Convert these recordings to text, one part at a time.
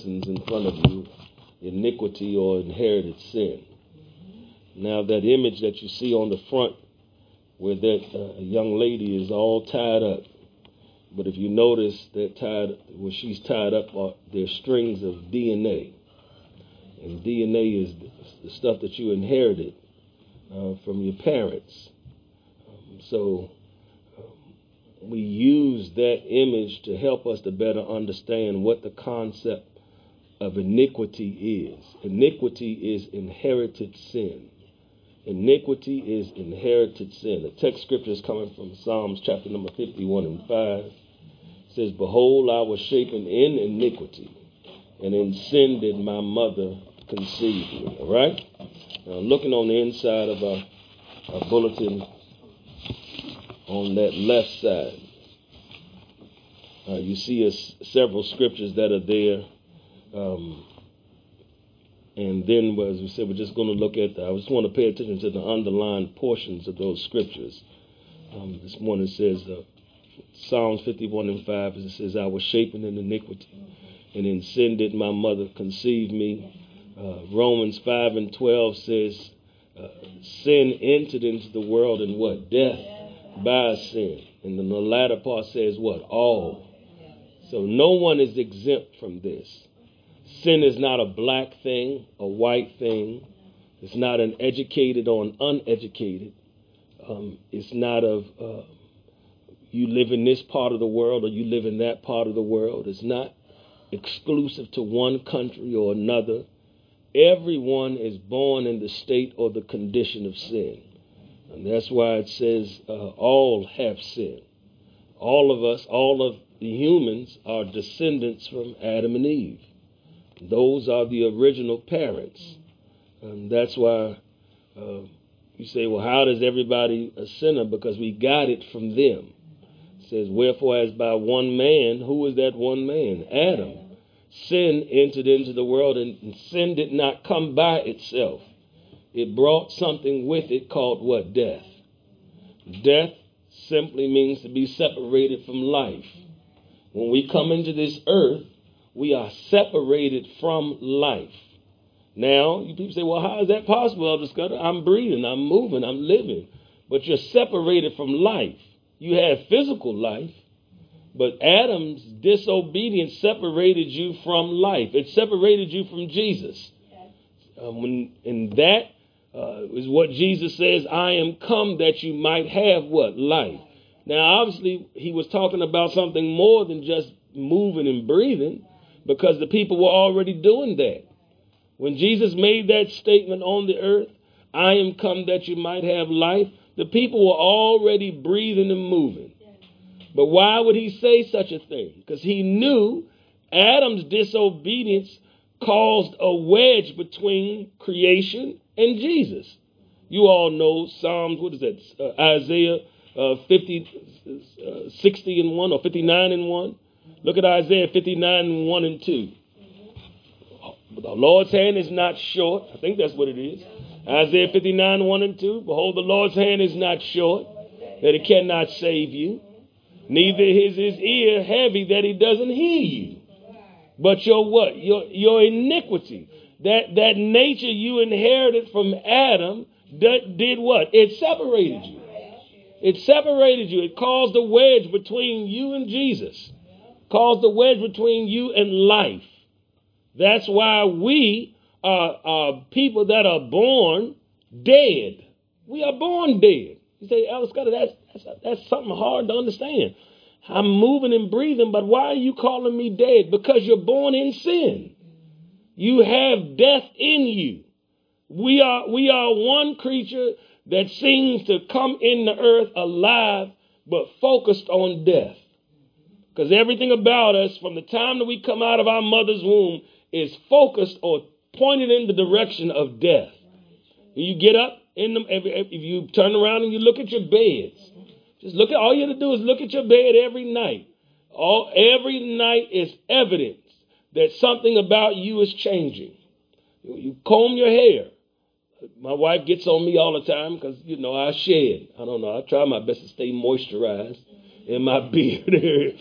in front of you, iniquity or inherited sin. Now that image that you see on the front where that young lady is all tied up, but if you notice that where she's tied up are there's strings of DNA. And DNA is the stuff that you inherited from your parents. So we use that image to help us to better understand what the concept of iniquity is. Iniquity is inherited sin. Iniquity is inherited sin. The text scripture is coming from Psalms chapter number 51 and 5. It says, "Behold, I was shapen in iniquity, and in sin did my mother conceive me." All right? Now, looking on the inside of our bulletin, on that left side, you see several scriptures that are there. And then, as we said, we're just going to look at, I just want to pay attention to the underlined portions of those scriptures. This morning it says, Psalms 51 and 5, it says, "I was shapen in iniquity, and in sin did my mother conceive me." Romans 5 and 12 says, sin entered into the world and what? Death by sin. And then the latter part says what? All. So no one is exempt from this. Sin is not a black thing, a white thing. It's not an educated or an uneducated. It's not of you live in this part of the world or you live in that part of the world. It's not exclusive to one country or another. Everyone is born in the state or the condition of sin. And that's why it says all have sinned. All of us, all of the humans are descendants from Adam and Eve. Those are the original parents. And that's why you say, well, how does everybody a sinner? Because we got it from them. It says, "Wherefore as by one man," who is that one man? Adam. Sin entered into the world, and sin did not come by itself. It brought something with it called what? Death. Death simply means to be separated from life. When we come into this earth, we are separated from life. Now, you people say, well, how is that possible, Elder Scudder? I'm breathing, I'm moving, I'm living. But you're separated from life. You have physical life, but Adam's disobedience separated you from life. It separated you from Jesus. And that is what Jesus says, "I am come that you might have" what? Life. Now, obviously, he was talking about something more than just moving and breathing, because the people were already doing that. When Jesus made that statement on the earth, "I am come that you might have life," the people were already breathing and moving. But why would he say such a thing? Because he knew Adam's disobedience caused a wedge between creation and Jesus. You all know Psalms, what is that? Isaiah 60 and 1 or 59 and 1. Look at Isaiah 59 and 1 and 2. The Lord's hand is not short. I think that's what it is. Isaiah 59, 1 and 2. "Behold, the Lord's hand is not short, that it cannot save you. Neither is his ear heavy, that he doesn't hear you. But your what? Your iniquity. That nature you inherited from Adam did what? It separated you. It separated you. It caused a wedge between you and Jesus. Caused a wedge between you and life. That's why we are people that are born dead. We are born dead. You say, "Elder Scudder, that's something hard to understand. I'm moving and breathing, but why are you calling me dead?" Because you're born in sin. You have death in you. We are one creature that seems to come in the earth alive, but focused on death. Because everything about us, from the time that we come out of our mother's womb, is focused or pointed in the direction of death. You get up if you turn around and you look at your beds, all you have to do is look at your bed every night. Every night is evidence that something about you is changing. You comb your hair. My wife gets on me all the time because, I shed. I don't know. I try my best to stay moisturized in my beard area.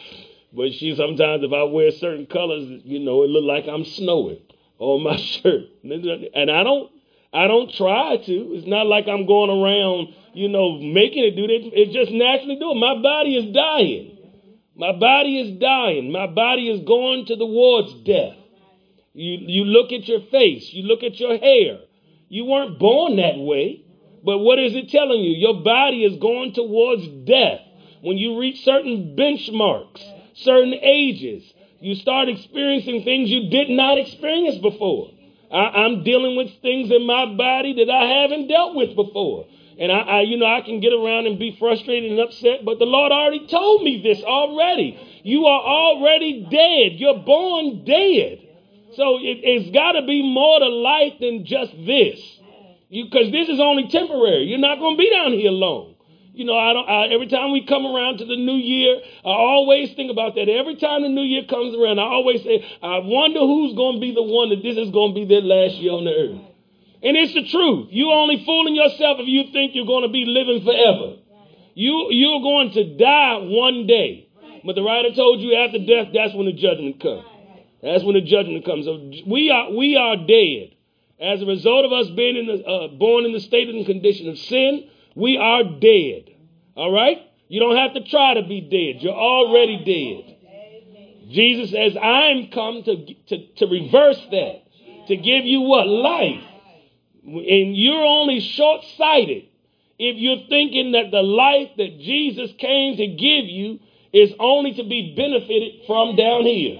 But sometimes if I wear certain colors, it look like I'm snowing on my shirt. And I don't try to. It's not like I'm going around, making it do that. It just naturally do it. My body is dying. My body is dying. My body is going towards death. You look at your face. You look at your hair. You weren't born that way. But what is it telling you? Your body is going towards death. When you reach certain benchmarks, certain ages, you start experiencing things you did not experience before. I'm dealing with things in my body that I haven't dealt with before. And I can get around and be frustrated and upset, but the Lord already told me this already. You are already dead. You're born dead. So it's got to be more to life than just this. Because this is only temporary. You're not going to be down here long. Every time we come around to the new year, I always think about that. Every time the new year comes around, I always say, I wonder who's going to be the one that this is going to be their last year on the earth. And it's the truth. You're only fooling yourself if you think you're going to be living forever. You're going to die one day. But the writer told you after death, that's when the judgment comes. That's when the judgment comes. So we are dead. As a result of us being born in the state and condition of sin, we are dead. All right? You don't have to try to be dead. You're already dead. Jesus says, I'm come to reverse that, to give you what? Life. And you're only short-sighted if you're thinking that the life that Jesus came to give you is only to be benefited from down here.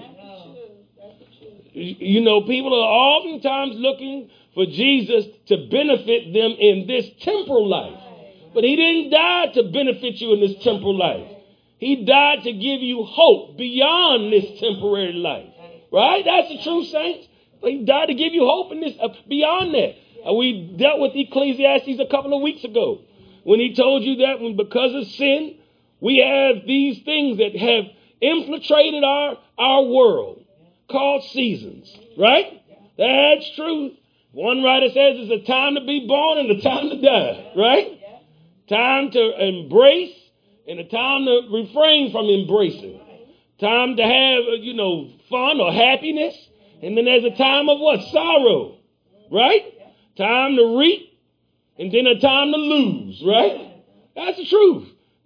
People are oftentimes looking for Jesus to benefit them in this temporal life. But he didn't die to benefit you in this temporal life. He died to give you hope beyond this temporary life. Right? That's the truth, saints. He died to give you hope in this beyond that. We dealt with Ecclesiastes a couple of weeks ago when he told you that because of sin, we have these things that have infiltrated our world called seasons. Right? That's true. One writer says it's a time to be born and a time to die. Right? Time to embrace and a time to refrain from embracing. Time to have, fun or happiness. And then there's a time of what? Sorrow. Right? Time to reap and then a time to lose. Right? That's the truth.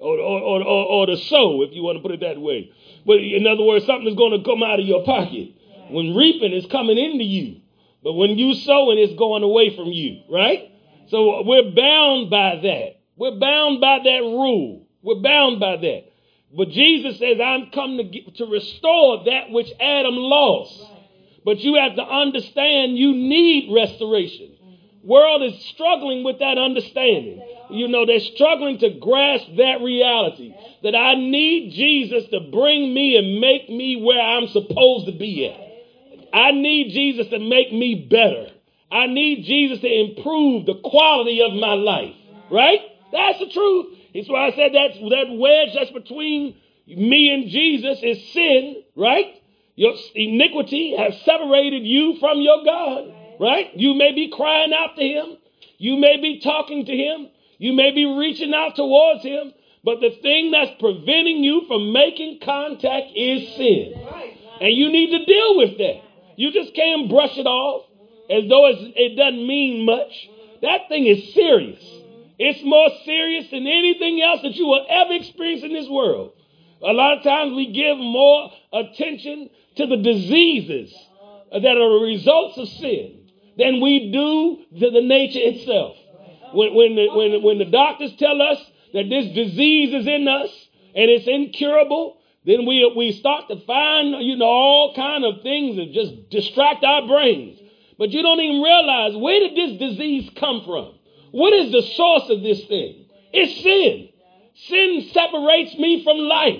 Or to sow, if you want to put it that way. But in other words, something is going to come out of your pocket. When reaping is coming into you. But when you sowing, it's going away from you. Right? So we're bound by that. We're bound by that rule. We're bound by that. But Jesus says, I'm come to restore that which Adam lost. But you have to understand you need restoration. World is struggling with that understanding. They're struggling to grasp that reality. That I need Jesus to bring me and make me where I'm supposed to be at. I need Jesus to make me better. I need Jesus to improve the quality of my life. Right? That's the truth. That's why I said that wedge that's between me and Jesus is sin, right? Your iniquity has separated you from your God, right? You may be crying out to him. You may be talking to him. You may be reaching out towards him. But the thing that's preventing you from making contact is sin. And you need to deal with that. You just can't brush it off as though it doesn't mean much. That thing is serious. It's more serious than anything else that you will ever experience in this world. A lot of times we give more attention to the diseases that are the results of sin than we do to the nature itself. When the doctors tell us that this disease is in us and it's incurable, then we start to find, all kind of things that just distract our brains. But you don't even realize, where did this disease come from? What is the source of this thing? It's sin. Sin separates me from life.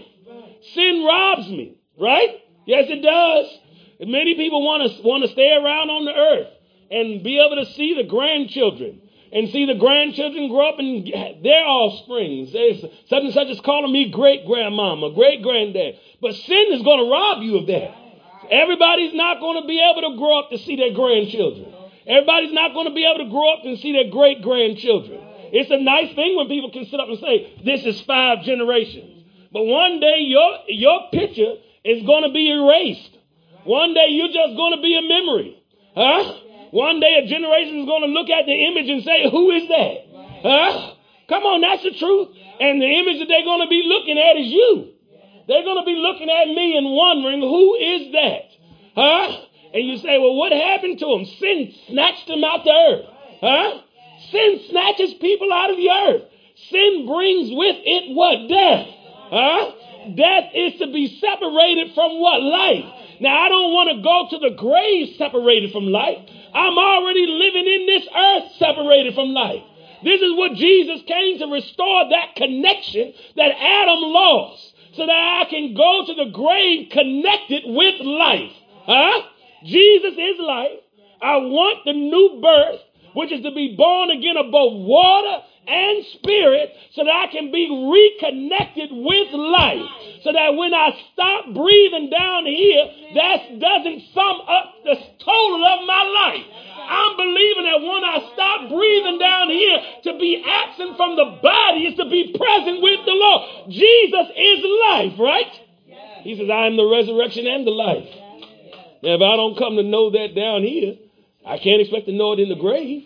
Sin robs me, right? Yes, it does. And many people want to stay around on the earth and be able to see the grandchildren and see the grandchildren grow up and their offspring. Such and such is calling me great-grandmama, great-granddad. But sin is going to rob you of that. Everybody's not going to be able to grow up to see their grandchildren. Everybody's not going to be able to grow up and see their great-grandchildren. It's a nice thing when people can sit up and say, this is 5 generations. But one day your picture is going to be erased. One day you're just going to be a memory. Huh? One day a generation is going to look at the image and say, who is that? Huh? Come on, that's the truth. And the image that they're going to be looking at is you. They're going to be looking at me and wondering, who is that? Huh? And you say, well, what happened to him? Sin snatched him out the earth. Huh? Sin snatches people out of the earth. Sin brings with it what? Death. Huh? Death is to be separated from what? Life. Now, I don't want to go to the grave separated from life. I'm already living in this earth separated from life. This is what Jesus came to restore, that connection that Adam lost, so that I can go to the grave connected with life. Huh? Jesus is life. I want the new birth, which is to be born again of both water and spirit, so that I can be reconnected with life. So that when I stop breathing down here, that doesn't sum up the total of my life. I'm believing that when I stop breathing down here, to be absent from the body is to be present with the Lord. Jesus is life, right? He says, I am the resurrection and the life. Now, if I don't come to know that down here, I can't expect to know it in the grave.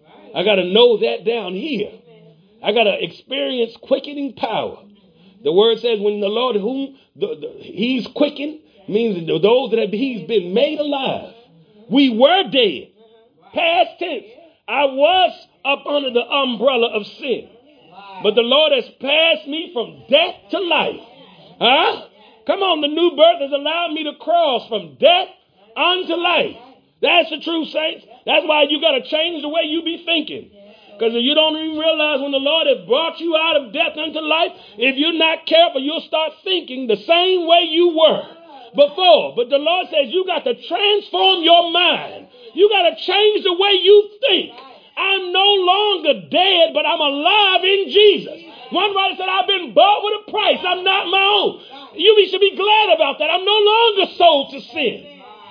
I got to know that down here. I got to experience quickening power. The word says when the Lord, whom he's quickened, means those that he's been made alive. We were dead. Past tense. I was up under the umbrella of sin. But the Lord has passed me from death to life. Huh? Come on, the new birth has allowed me to cross from death unto life. That's the truth, saints. That's why you got to change the way you be thinking. Because you don't even realize when the Lord has brought you out of death unto life, if you're not careful, you'll start thinking the same way you were before. But the Lord says you got to transform your mind. You got to change the way you think. I'm no longer dead, but I'm alive in Jesus. One writer said, I've been bought with a price. I'm not my own. You should be glad about that. I'm no longer sold to sin.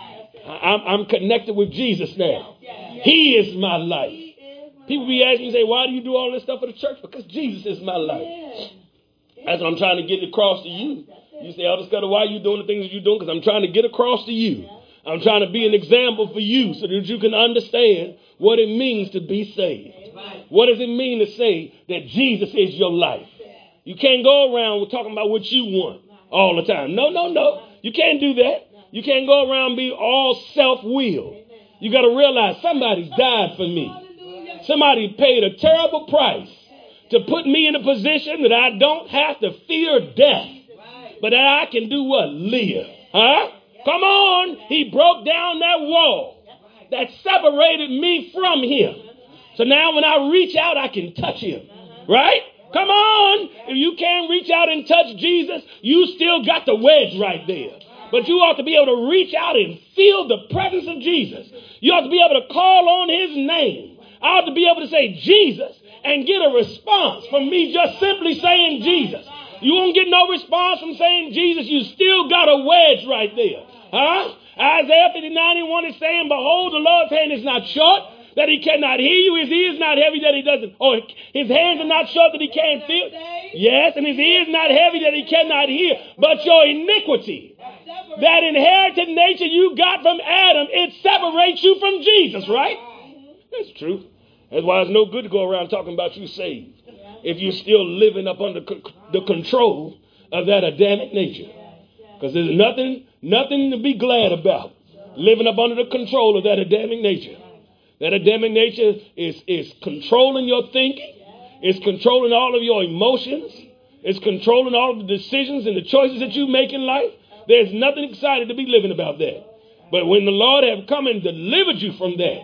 I'm connected with Jesus now. He is my life. People be asking me, say, why do you do all this stuff for the church? Because Jesus is my life. That's what I'm trying to get across to you. You say, Elder Scudder, why are you doing the things that you're doing? Because I'm trying to get across to you. I'm trying to be an example for you so that you can understand what it means to be saved. What does it mean to say that Jesus is your life? You can't go around talking about what you want all the time. No. You can't do that. You can't go around and be all self-willed. You got to realize somebody's died for me. Somebody paid a terrible price to put me in a position that I don't have to fear death, but that I can do what? Live. Huh? Come on. He broke down that wall that separated me from him. So now when I reach out, I can touch him. Right? Come on. If you can't reach out and touch Jesus, you still got the wedge right there. But you ought to be able to reach out and feel the presence of Jesus. You ought to be able to call on his name. I ought to be able to say Jesus and get a response from me just simply saying Jesus. You won't get no response from saying Jesus. You still got a wedge right there. Huh? Isaiah 59:1 is saying, behold, the Lord's hand is not short, that he cannot hear you. His ear is not heavy, that he doesn't. Or his hands are not short, that he can't feel. Yes, and his ear is not heavy, that he cannot hear. But your iniquity, that inherited nature you got from Adam, it separates you from Jesus, right? That's true. That's why it's no good to go around talking about you saved if you're still living up under the control of that Adamic nature. Because there's nothing to be glad about living up under the control of that Adamic nature. That Adamic nature is controlling your thinking. It's controlling all of your emotions. It's controlling all of the decisions and the choices that you make in life. There's nothing exciting to be living about that. But when the Lord have come and delivered you from that,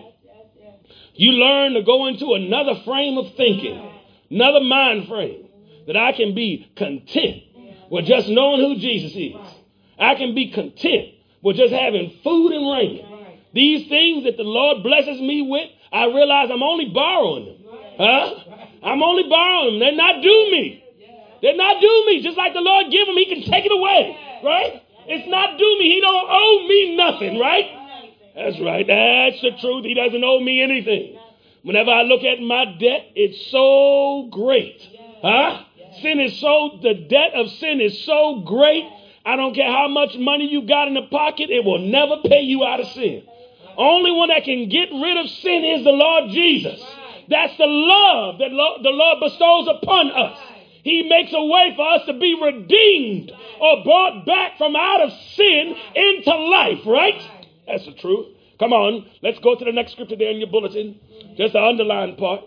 you learn to go into another frame of thinking, another mind frame, that I can be content with just knowing who Jesus is. I can be content with just having food and raiment. These things that the Lord blesses me with, I realize I'm only borrowing them. Huh? I'm only borrowing them. They're not due me. They're not due me. Just like the Lord give them, he can take it away. Right? It's not due me. He don't owe me nothing. Right? That's right. That's the truth. He doesn't owe me anything. Whenever I look at my debt, it's so great. Huh? The debt of sin is so great. I don't care how much money you got in the pocket. It will never pay you out of sin. Only one that can get rid of sin is the Lord Jesus. That's the love that the Lord bestows upon us. He makes a way for us to be redeemed or brought back from out of sin into life, right? That's the truth. Come on, let's go to the next scripture there in your bulletin. Just the underlined part.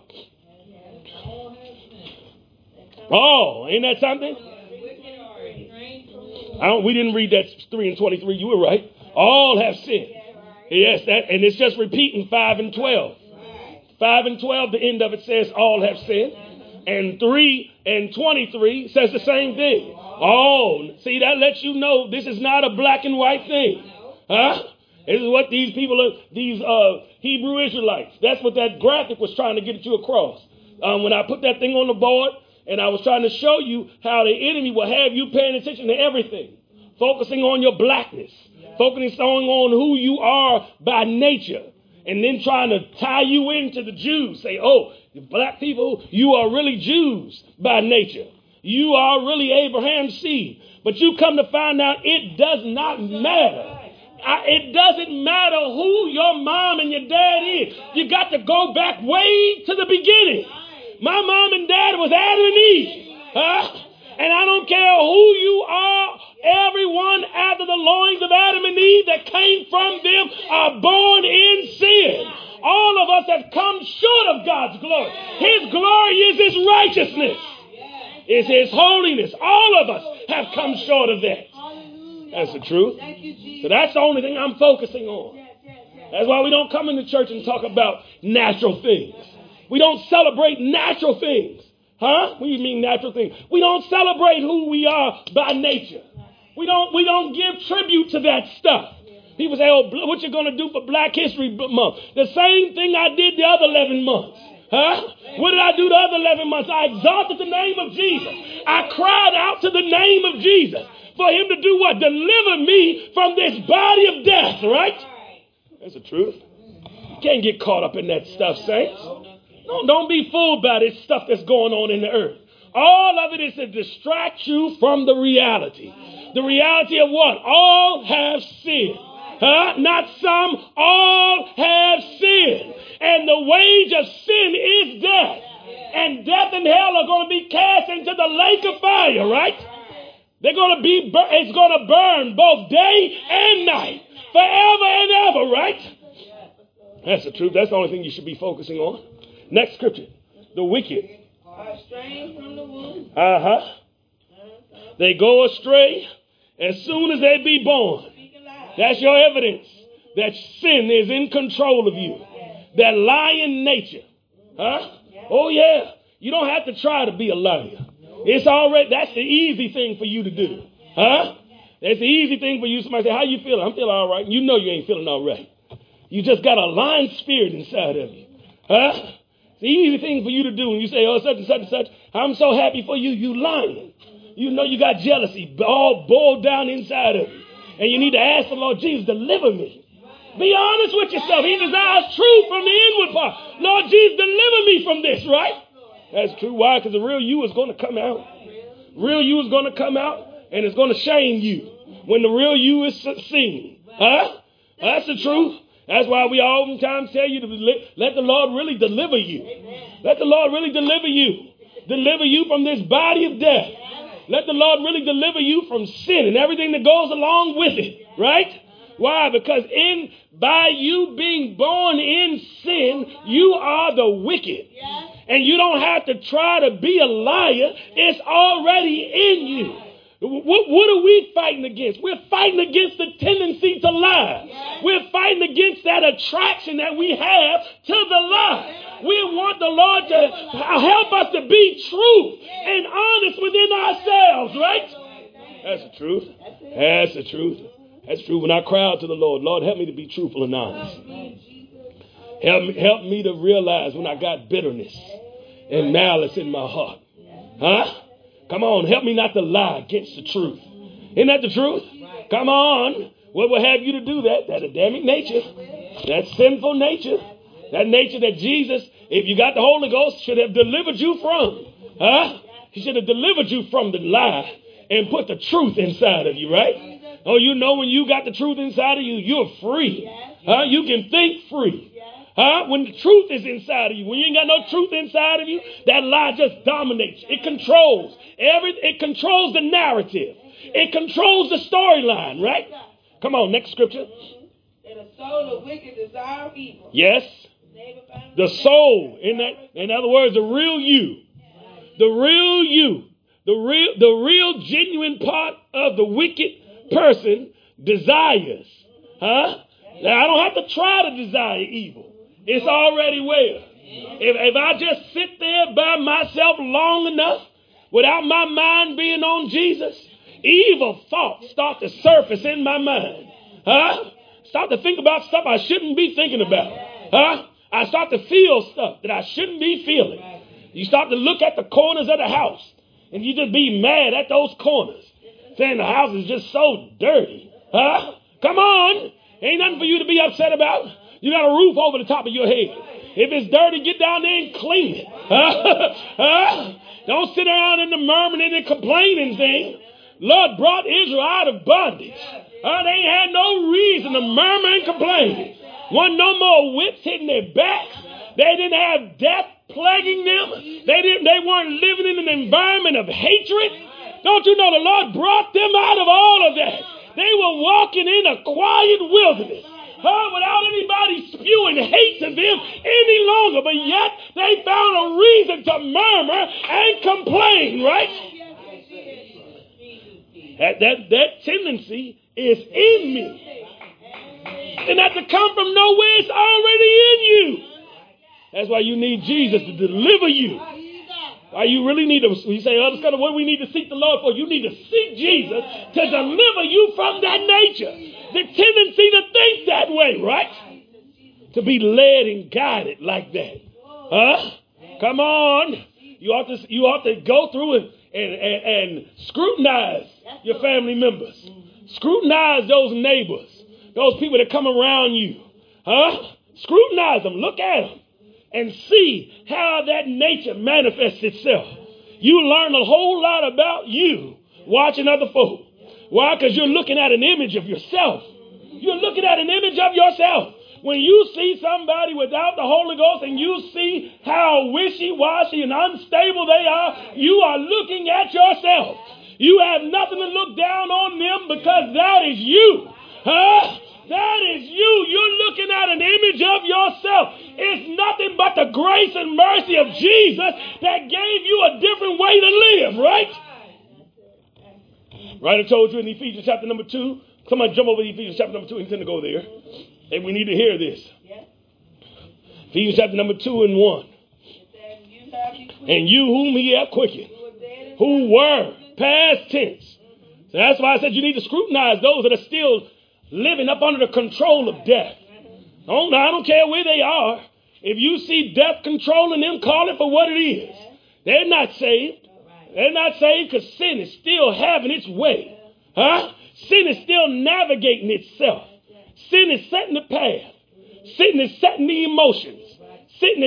Oh, ain't that something? We didn't read that 3 and 23. You were right. All have sinned. Yes, and it's just repeating 5 and 12. 5 and 12, the end of it says all have sinned. And 3 and 23 says the same thing. Oh, see, that lets you know this is not a black and white thing. Huh? This is what these people are, these Hebrew Israelites. That's what that graphic was trying to get you across. When I put that thing on the board and I was trying to show you how the enemy will have you paying attention to everything. Focusing on your blackness. Focusing on who you are by nature. And then trying to tie you into the Jews. Say, oh, the black people, you are really Jews by nature. You are really Abraham's seed. But you come to find out it does not matter. It doesn't matter who your mom and your dad is. You got to go back way to the beginning. My mom and dad was Adam and Eve. And I don't care who you are. Everyone after the loins of Adam and Eve that came from them are born in sin. All of us have come short of God's glory. His glory is His righteousness. It's His holiness. All of us have come short of that. That's the truth. So that's the only thing I'm focusing on. That's why we don't come into church and talk about natural things. We don't celebrate natural things. Huh? What do you mean natural things? We don't celebrate who we are by nature. We don't give tribute to that stuff. People say, oh, what you going to do for Black History Month? The same thing I did the other 11 months. Huh? What did I do the other 11 months? I exalted the name of Jesus. I cried out to the name of Jesus for Him to do what? Deliver me from this body of death, right? That's the truth. You can't get caught up in that stuff, saints. No, don't be fooled by this stuff that's going on in the earth. All of it is to distract you from the reality. The reality of what? All have sinned. Not some, all have sinned. And the wage of sin is death. And death and hell are going to be cast into the lake of fire, right? They're going to be, it's going to burn both day and night, forever and ever, right? That's the truth. That's the only thing you should be focusing on. Next scripture. The wicked are straying from the womb. They go astray as soon as they be born. That's your evidence that sin is in control of you. That lying nature. Oh yeah. You don't have to try to be a liar. It's already, that's the easy thing for you to do. That's the easy thing for you. Somebody say, how you feeling? I'm feeling all right. You know you ain't feeling all right. You just got a lying spirit inside of you. It's the easy thing for you to do when you say, oh, such and such and such. I'm so happy for you. You lying. You know you got jealousy all boiled down inside of you. And you need to ask the Lord Jesus, deliver me. Be honest with yourself. He desires truth from the inward part. Lord Jesus, deliver me from this, right? That's true. Why? Because the real you is going to come out. Real you is going to come out, and it's going to shame you when the real you is seen. That's the truth. That's why we oftentimes tell you to let the Lord really deliver you. Let the Lord really deliver you. Deliver you from this body of death. Let the Lord really deliver you from sin and everything that goes along with it. Right? Why? Because by you being born in sin, you are the wicked. And you don't have to try to be a liar. It's already in you. What are we fighting against? We're fighting against the tendency to lie. We're fighting against that attraction that we have to the lie. We want the Lord to help us to be true and honest within ourselves, right? That's the truth. That's the truth. That's true. When I cry out to the Lord, Lord, help me to be truthful and honest. Help me to realize when I got bitterness and malice in my heart. Come on, help me not to lie against the truth. Isn't that the truth? Come on. What will have you to do that? That Adamic nature. That sinful nature. That nature that Jesus, if you got the Holy Ghost, should have delivered you from. He should have delivered you from the lie and put the truth inside of you, right? Oh, you know when you got the truth inside of you, you're free. You can think free. When the truth is inside of you, when you ain't got no truth inside of you, that lie just dominates. It controls it controls the narrative. It controls the storyline, right? Come on, next scripture. And the soul of wicked desire evil. Yes. The soul, in other words, the real you. The real you. The real genuine part of the wicked person desires. Now, I don't have to try to desire evil. It's already where. If I just sit there by myself long enough without my mind being on Jesus, evil thoughts start to surface in my mind. Start to think about stuff I shouldn't be thinking about. I start to feel stuff that I shouldn't be feeling. You start to look at the corners of the house and you just be mad at those corners, saying the house is just so dirty. Come on. Ain't nothing for you to be upset about. You got a roof over the top of your head. If it's dirty, get down there and clean it. Don't sit around in the murmuring and complaining thing. Lord brought Israel out of bondage. They ain't had no reason to murmur and complain. Wasn't no more whips hitting their backs. They didn't have death plaguing them. They weren't living in an environment of hatred. Don't you know the Lord brought them out of all of that? They were walking in a quiet wilderness. Without anybody spewing hate to them any longer, but yet they found a reason to murmur and complain, right? That tendency is in me. And that to come from nowhere, it's already in you. That's why you need Jesus to deliver you. Why you really need to, you say, oh, that's kind of what we need to seek the Lord for. You need to seek Jesus to deliver you from that nature. The tendency to think that way, right? To be led and guided like that. Come on. You ought to go through and scrutinize your family members. Scrutinize those neighbors. Those people that come around you. Scrutinize them. Look at them. And see how that nature manifests itself. You learn a whole lot about you watching other folk. Why? Because you're looking at an image of yourself. You're looking at an image of yourself. When you see somebody without the Holy Ghost and you see how wishy-washy and unstable they are, you are looking at yourself. You have nothing to look down on them because that is you. That is you. You're looking at an image of yourself. It's nothing but the grace and mercy of Jesus that gave you a different way to live, right? Right, I told you in Ephesians chapter number 2. Somebody jump over to Ephesians chapter number 2 and tend to go there. And we need to hear this. Ephesians chapter number 2 and 1. And you whom he hath quickened, who were, past tense. So that's why I said you need to scrutinize those that are still living up under the control of death. I don't care where they are. If you see death controlling them, call it for what it is. They're not saved. They're not saved because sin is still having its way. Sin is still navigating itself. Sin is setting the path. Sin is setting the emotions. Sin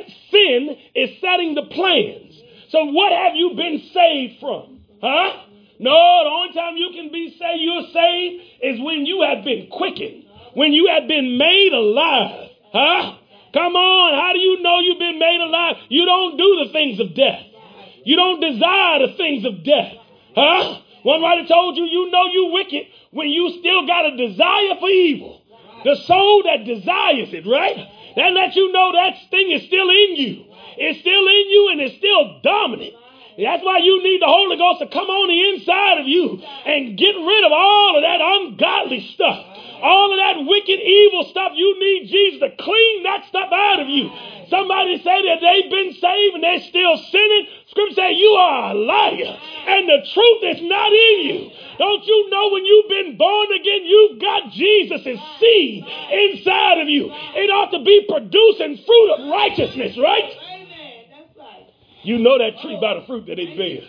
is setting the plans. So what have you been saved from? No, the only time you can be saved, you're saved, is when you have been quickened. When you have been made alive. Come on, how do you know you've been made alive? You don't do the things of death. You don't desire the things of death. One writer told you, you know you wicked when you still got a desire for evil. The soul that desires it, right? That lets you know that thing is still in you. It's still in you and it's still dominant. That's why you need the Holy Ghost to come on the inside of you and get rid of all of that ungodly stuff. All of that wicked, evil stuff. You need Jesus to clean that stuff out of you. Somebody say that they've been saved and they're still sinning. Scripture says you are a liar and the truth is not in you. Don't you know when you've been born again, you've got Jesus' seed inside of you. It ought to be producing fruit of righteousness, right? You know that tree by the fruit that it bears.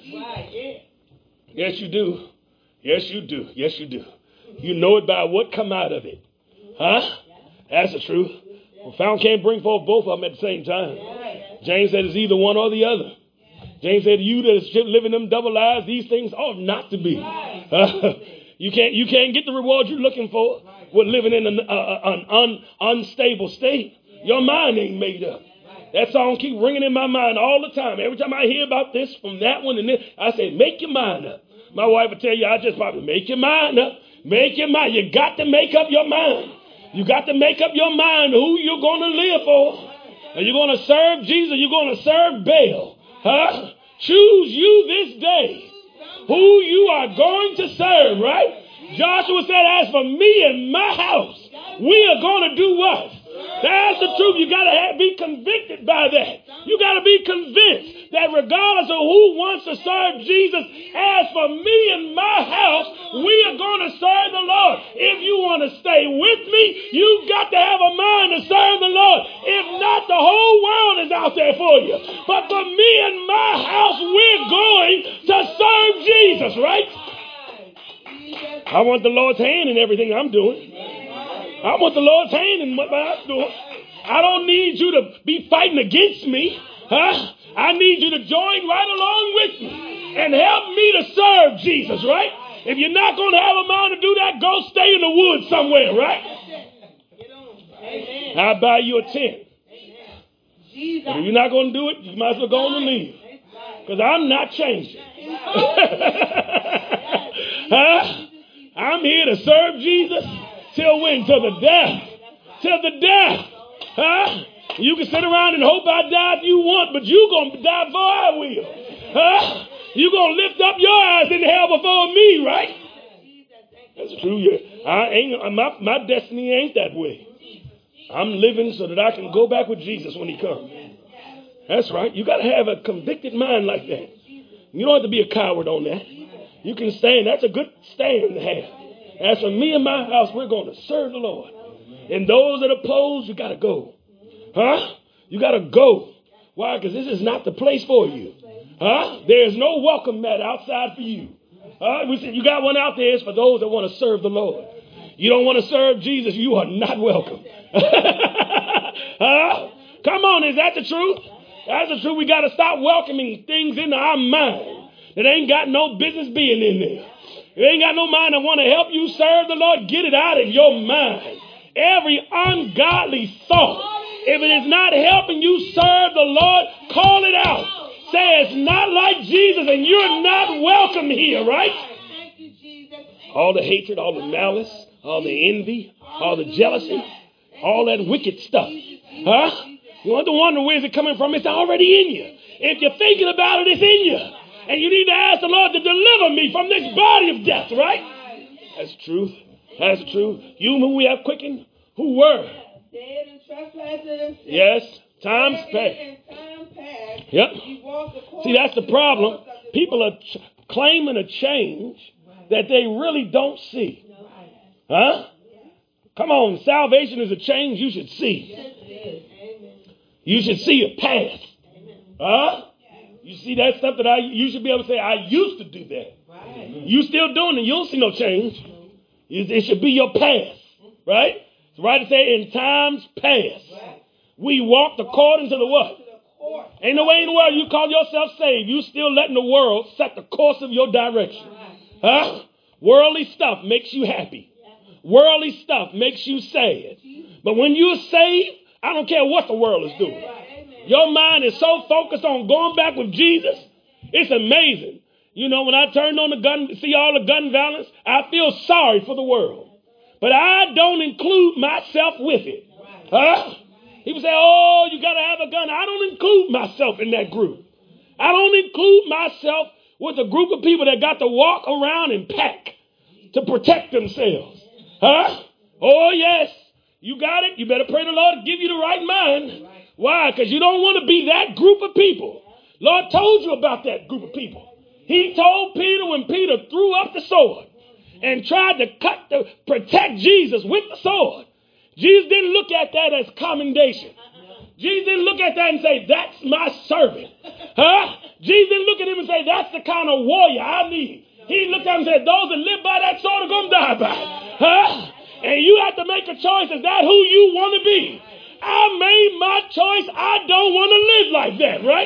Yes, you do. Yes, you do. Yes, you do. You know it by what come out of it. That's the truth. Well, fountain can't bring forth both of them at the same time. James said it's either one or the other. James said, you that is living them double lives, these things ought not to be. You can't get the reward you're looking for with living in an unstable state. Your mind ain't made up. That song keep ringing in my mind all the time. Every time I hear about this from that one and this, I say, make your mind up. My wife will tell you, I just probably make your mind up. Make your mind. You got to make up your mind. You got to make up your mind who you're going to live for. Are you going to serve Jesus? Or you're going to serve Baal? Huh? Choose you this day who you are going to serve, right? Joshua said, as for me and my house, we are going to do what? That's the truth. You got to be convicted by that. You got to be convinced that regardless of who wants to serve Jesus, as for me and my house, we are going to serve the Lord. If you want to stay with me, you've got to have a mind to serve the Lord. If not, the whole world is out there for you. But for me and my house, we're going to serve Jesus, right? I want the Lord's hand in everything I'm doing. I want the Lord's hand in what I'm doing. I don't need you to be fighting against me. Huh? I need you to join right along with me and help me to serve Jesus, right? If you're not going to have a mind to do that, go stay in the woods somewhere, right? I'll buy you a tent. But if you're not going to do it, you might as well go on and leave. Because I'm not changing. Huh? I'm here to serve Jesus. Till when? Till the death. Till the death. Huh? You can sit around and hope I die if you want, but you're going to die before I will. Huh? You're going to lift up your eyes in hell before me, right? That's true. My destiny ain't that way. I'm living so that I can go back with Jesus when he comes. That's right. You got to have a convicted mind like that. You don't have to be a coward on that. You can stand. That's a good stand to have. As for me and my house, we're going to serve the Lord. And those that oppose, you got to go. Huh? You got to go. Why? Because this is not the place for you. Huh? There's no welcome mat outside for you. We said you got one out there. It's for those that want to serve the Lord. You don't want to serve Jesus, you are not welcome. Huh? Come on, is that the truth? That's the truth. We got to stop welcoming things into our mind that ain't got no business being in there. You ain't got no mind that want to help you serve the Lord. Get it out of your mind. Every ungodly thought, if it is not helping you serve the Lord, call it out. Say it's not like Jesus and you're not welcome here, right? All the hatred, all the malice, all the envy, all the jealousy, all that wicked stuff. Huh? You want to wonder where's it coming from? It's already in you. If you're thinking about it, it's in you. And you need to ask the Lord to deliver me from this body of death, right? That's truth. That's true. You whom we have quickened, who were dead in trespasses. Yes, times past. Yep. See, that's the problem. People are claiming a change that they really don't see. Huh? Come on, salvation is a change you should see. You should see a path. Huh? You see that stuff that you should be able to say, I used to do that. You still doing it. You don't see no change. It should be your past. Right? It's right to say in times past. We walked according to the what? Ain't no way in the world you call yourself saved. You still letting the world set the course of your direction. Huh? Worldly stuff makes you happy. Worldly stuff makes you sad. But when you're saved, I don't care what the world is doing. Your mind is so focused on going back with Jesus. It's amazing. You know, when I turned on the gun, see all the gun violence, I feel sorry for the world. But I don't include myself with it. Huh? People say, oh, you got to have a gun. I don't include myself in that group. I don't include myself with a group of people that got to walk around and pack to protect themselves. Huh? Oh, yes. You got it. You better pray the Lord to give you the right mind. Why? Because you don't want to be that group of people. Lord told you about that group of people. He told Peter when Peter threw up the sword and tried to protect Jesus with the sword. Jesus didn't look at that as commendation. Jesus didn't look at that and say, that's my servant. Huh? Jesus didn't look at him and say, that's the kind of warrior I need. He looked at him and said, those that live by that sword are going to die by it. Huh? And you have to make a choice. Is that who you want to be? I made my choice. I don't want to live like that, right?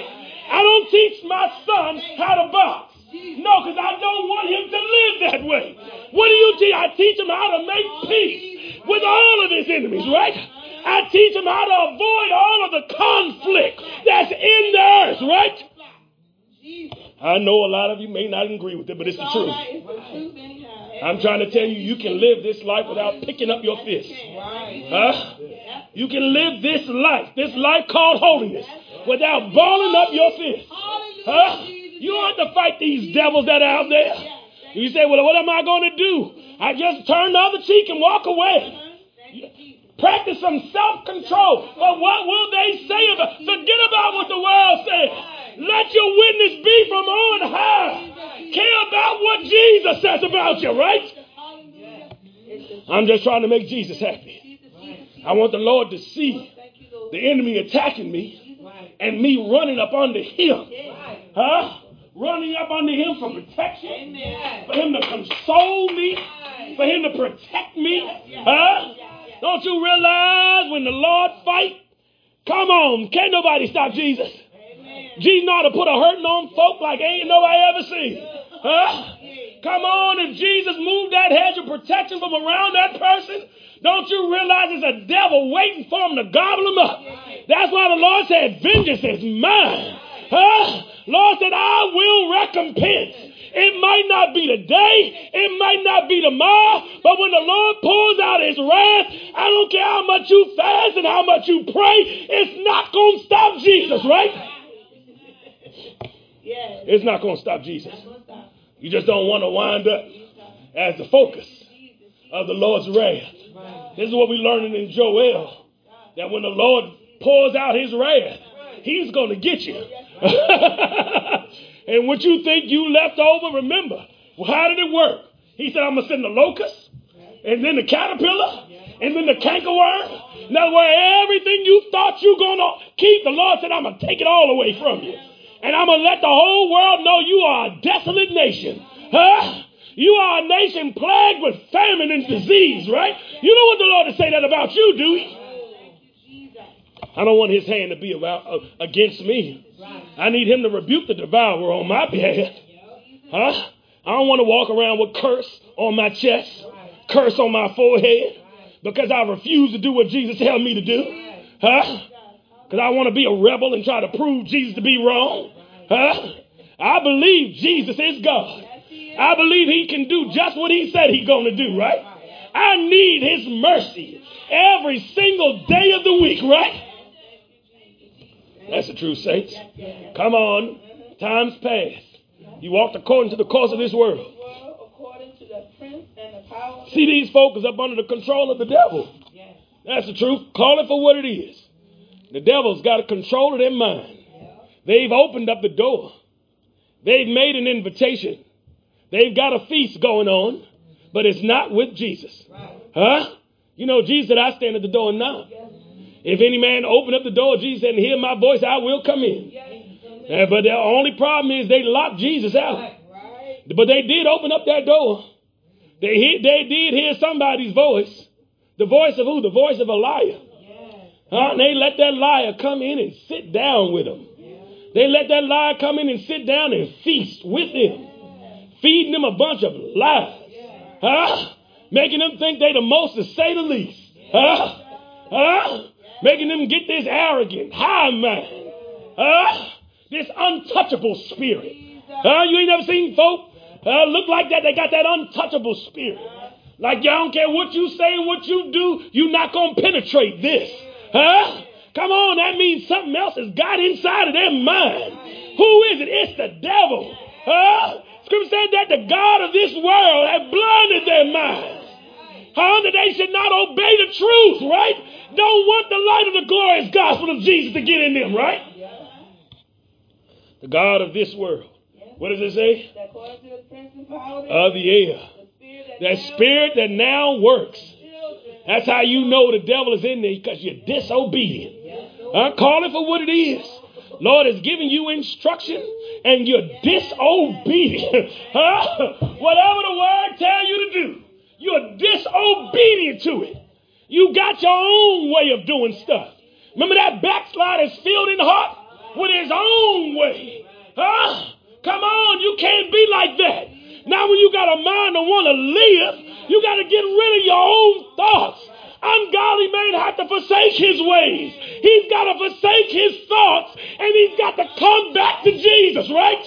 I don't teach my son how to box. No, because I don't want him to live that way. What do you teach? I teach him how to make peace with all of his enemies, right? I teach him how to avoid all of the conflict that's in the earth, right? I know a lot of you may not agree with it, but it's the truth. I'm trying to tell you, you can live this life without picking up your fist. Huh? You can live this life called holiness, without balling up your fist. Huh? You don't have to fight these devils that are out there. You say, well, what am I going to do? I just turn the other cheek and walk away. Practice some self-control. But what will they say about? Forget about what the world says. Let your witness be from on high. Care about what Jesus says about you, right? I'm just trying to make Jesus happy. I want the Lord to see the enemy attacking me and me running up under him. Huh? Running up under him for protection. For him to console me. For him to protect me. Huh? Don't you realize when the Lord fight? Come on, can't nobody stop Jesus. Jesus know how to put a hurting on folk like ain't nobody ever seen. Huh? Come on, if Jesus moved that hedge of protection from around that person, don't you realize there's a devil waiting for him to gobble him up? That's why the Lord said, vengeance is mine. Huh? Lord said, I will recompense. It might not be today, it might not be tomorrow, but when the Lord pulls out his wrath, I don't care how much you fast and how much you pray, it's not going to stop Jesus, right? It's not going to stop Jesus. You just don't want to wind up as the focus of the Lord's wrath. This is what we're learning in Joel, that when the Lord pours out his wrath, he's going to get you. And what you think you left over, remember, well, how did it work? He said, I'm going to send the locust, and then the caterpillar, and then the cankerworm. In other words, everything you thought you were going to keep, the Lord said, I'm going to take it all away from you. And I'm going to let the whole world know you are a desolate nation. Huh? You are a nation plagued with famine and disease, right? You don't want the Lord to say that about you, do you? I don't want his hand to be against me. I need him to rebuke the devourer on my behalf. Huh? I don't want to walk around with curse on my chest, curse on my forehead, because I refuse to do what Jesus tells me to do. Huh? Because I want to be a rebel and try to prove Jesus to be wrong. Huh? I believe Jesus is God. I believe he can do just what he said he's going to do, right? I need his mercy every single day of the week, right? That's the truth, saints. Come on. Time's past. You walked according to the course of this world. See, these folk is up under the control of the devil. That's the truth. Call it for what it is. The devil's got control of their mind. They've opened up the door. They've made an invitation. They've got a feast going on, but it's not with Jesus. Huh? You know, Jesus said, I stand at the door and knock. If any man open up the door, Jesus said, and hear my voice, I will come in. But the only problem is they locked Jesus out. But they did open up that door. They did hear somebody's voice. The voice of who? The voice of a liar. Huh? And they let that liar come in and sit down with them. They let that liar come in and sit down and feast with him. Feeding them a bunch of lies. Huh? Making them think they the most, to say the least. Huh? Huh? Making them get this arrogant, high mind. Huh? This untouchable spirit. Huh? You ain't never seen folk look like that. They got that untouchable spirit. Like, I don't care what you say, what you do, you're not going to penetrate this. Huh? Come on, that means something else has got inside of their mind. Who is it? It's the devil. Huh? Scripture said that the God of this world had blinded their minds. Huh? That they should not obey the truth, right? Don't want the light of the glorious gospel of Jesus to get in them, right? The God of this world. What does it say? Of the air. That spirit that now works. That's how you know the devil is in there, because you're disobedient. Call it for what it is. Lord is giving you instruction and you're disobedient. Whatever the word tells you to do, you're disobedient to it. You got your own way of doing stuff. Remember that backslider's filled in heart? with his own way. Huh? Come on, you can't be like that. Now when you got a mind to want to live, you got to get rid of your own thoughts. Ungodly man have to forsake his ways. He's got to forsake his thoughts, and he's got to come back to Jesus, right?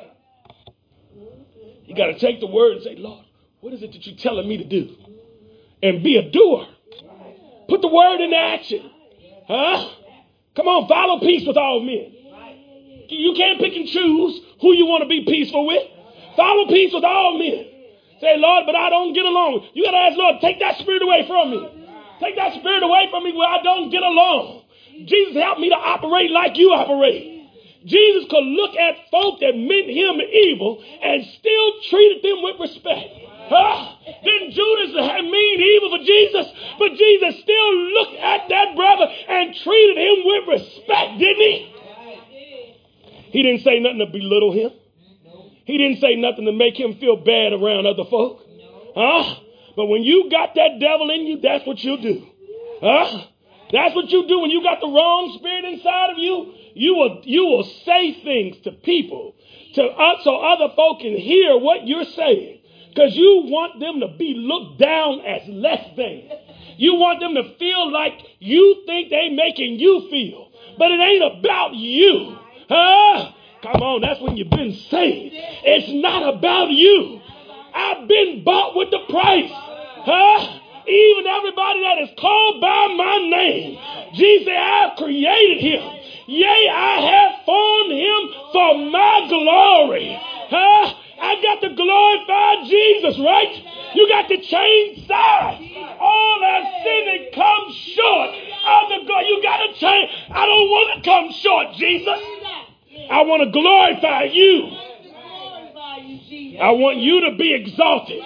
You got to take the word and say, Lord, what is it that you're telling me to do? And be a doer. Put the word into action. Huh? Come on, follow peace with all men. You can't pick and choose who you want to be peaceful with. Follow peace with all men. Say, Lord, but I don't get along. You got to ask, Lord, take that spirit away from me. Take that spirit away from me where I don't get along. Jesus, help me to operate like you operate. Jesus could look at folk that meant him evil and still treated them with respect. Didn't Judas mean evil for Jesus? But Jesus still looked at that brother and treated him with respect, didn't he? He didn't say nothing to belittle him. He didn't say nothing to make him feel bad around other folk. But when you got that devil in you, that's what you'll do. That's what you do when you got the wrong spirit inside of you. You will say things to people so other folk can hear what you're saying, because you want them to be looked down as less than. You want them to feel like you think they making you feel, but it ain't about you. Come on, that's when you've been saved. It's not about you. I've been bought with the price. Even everybody that is called by my name, Jesus said, I have created him. Yea, I have formed him for my glory. I got to glorify Jesus, right? You got to change sides. All that sin that comes short of the God. You got to change. I don't want to come short, Jesus. I want to glorify you. I want you to be exalted.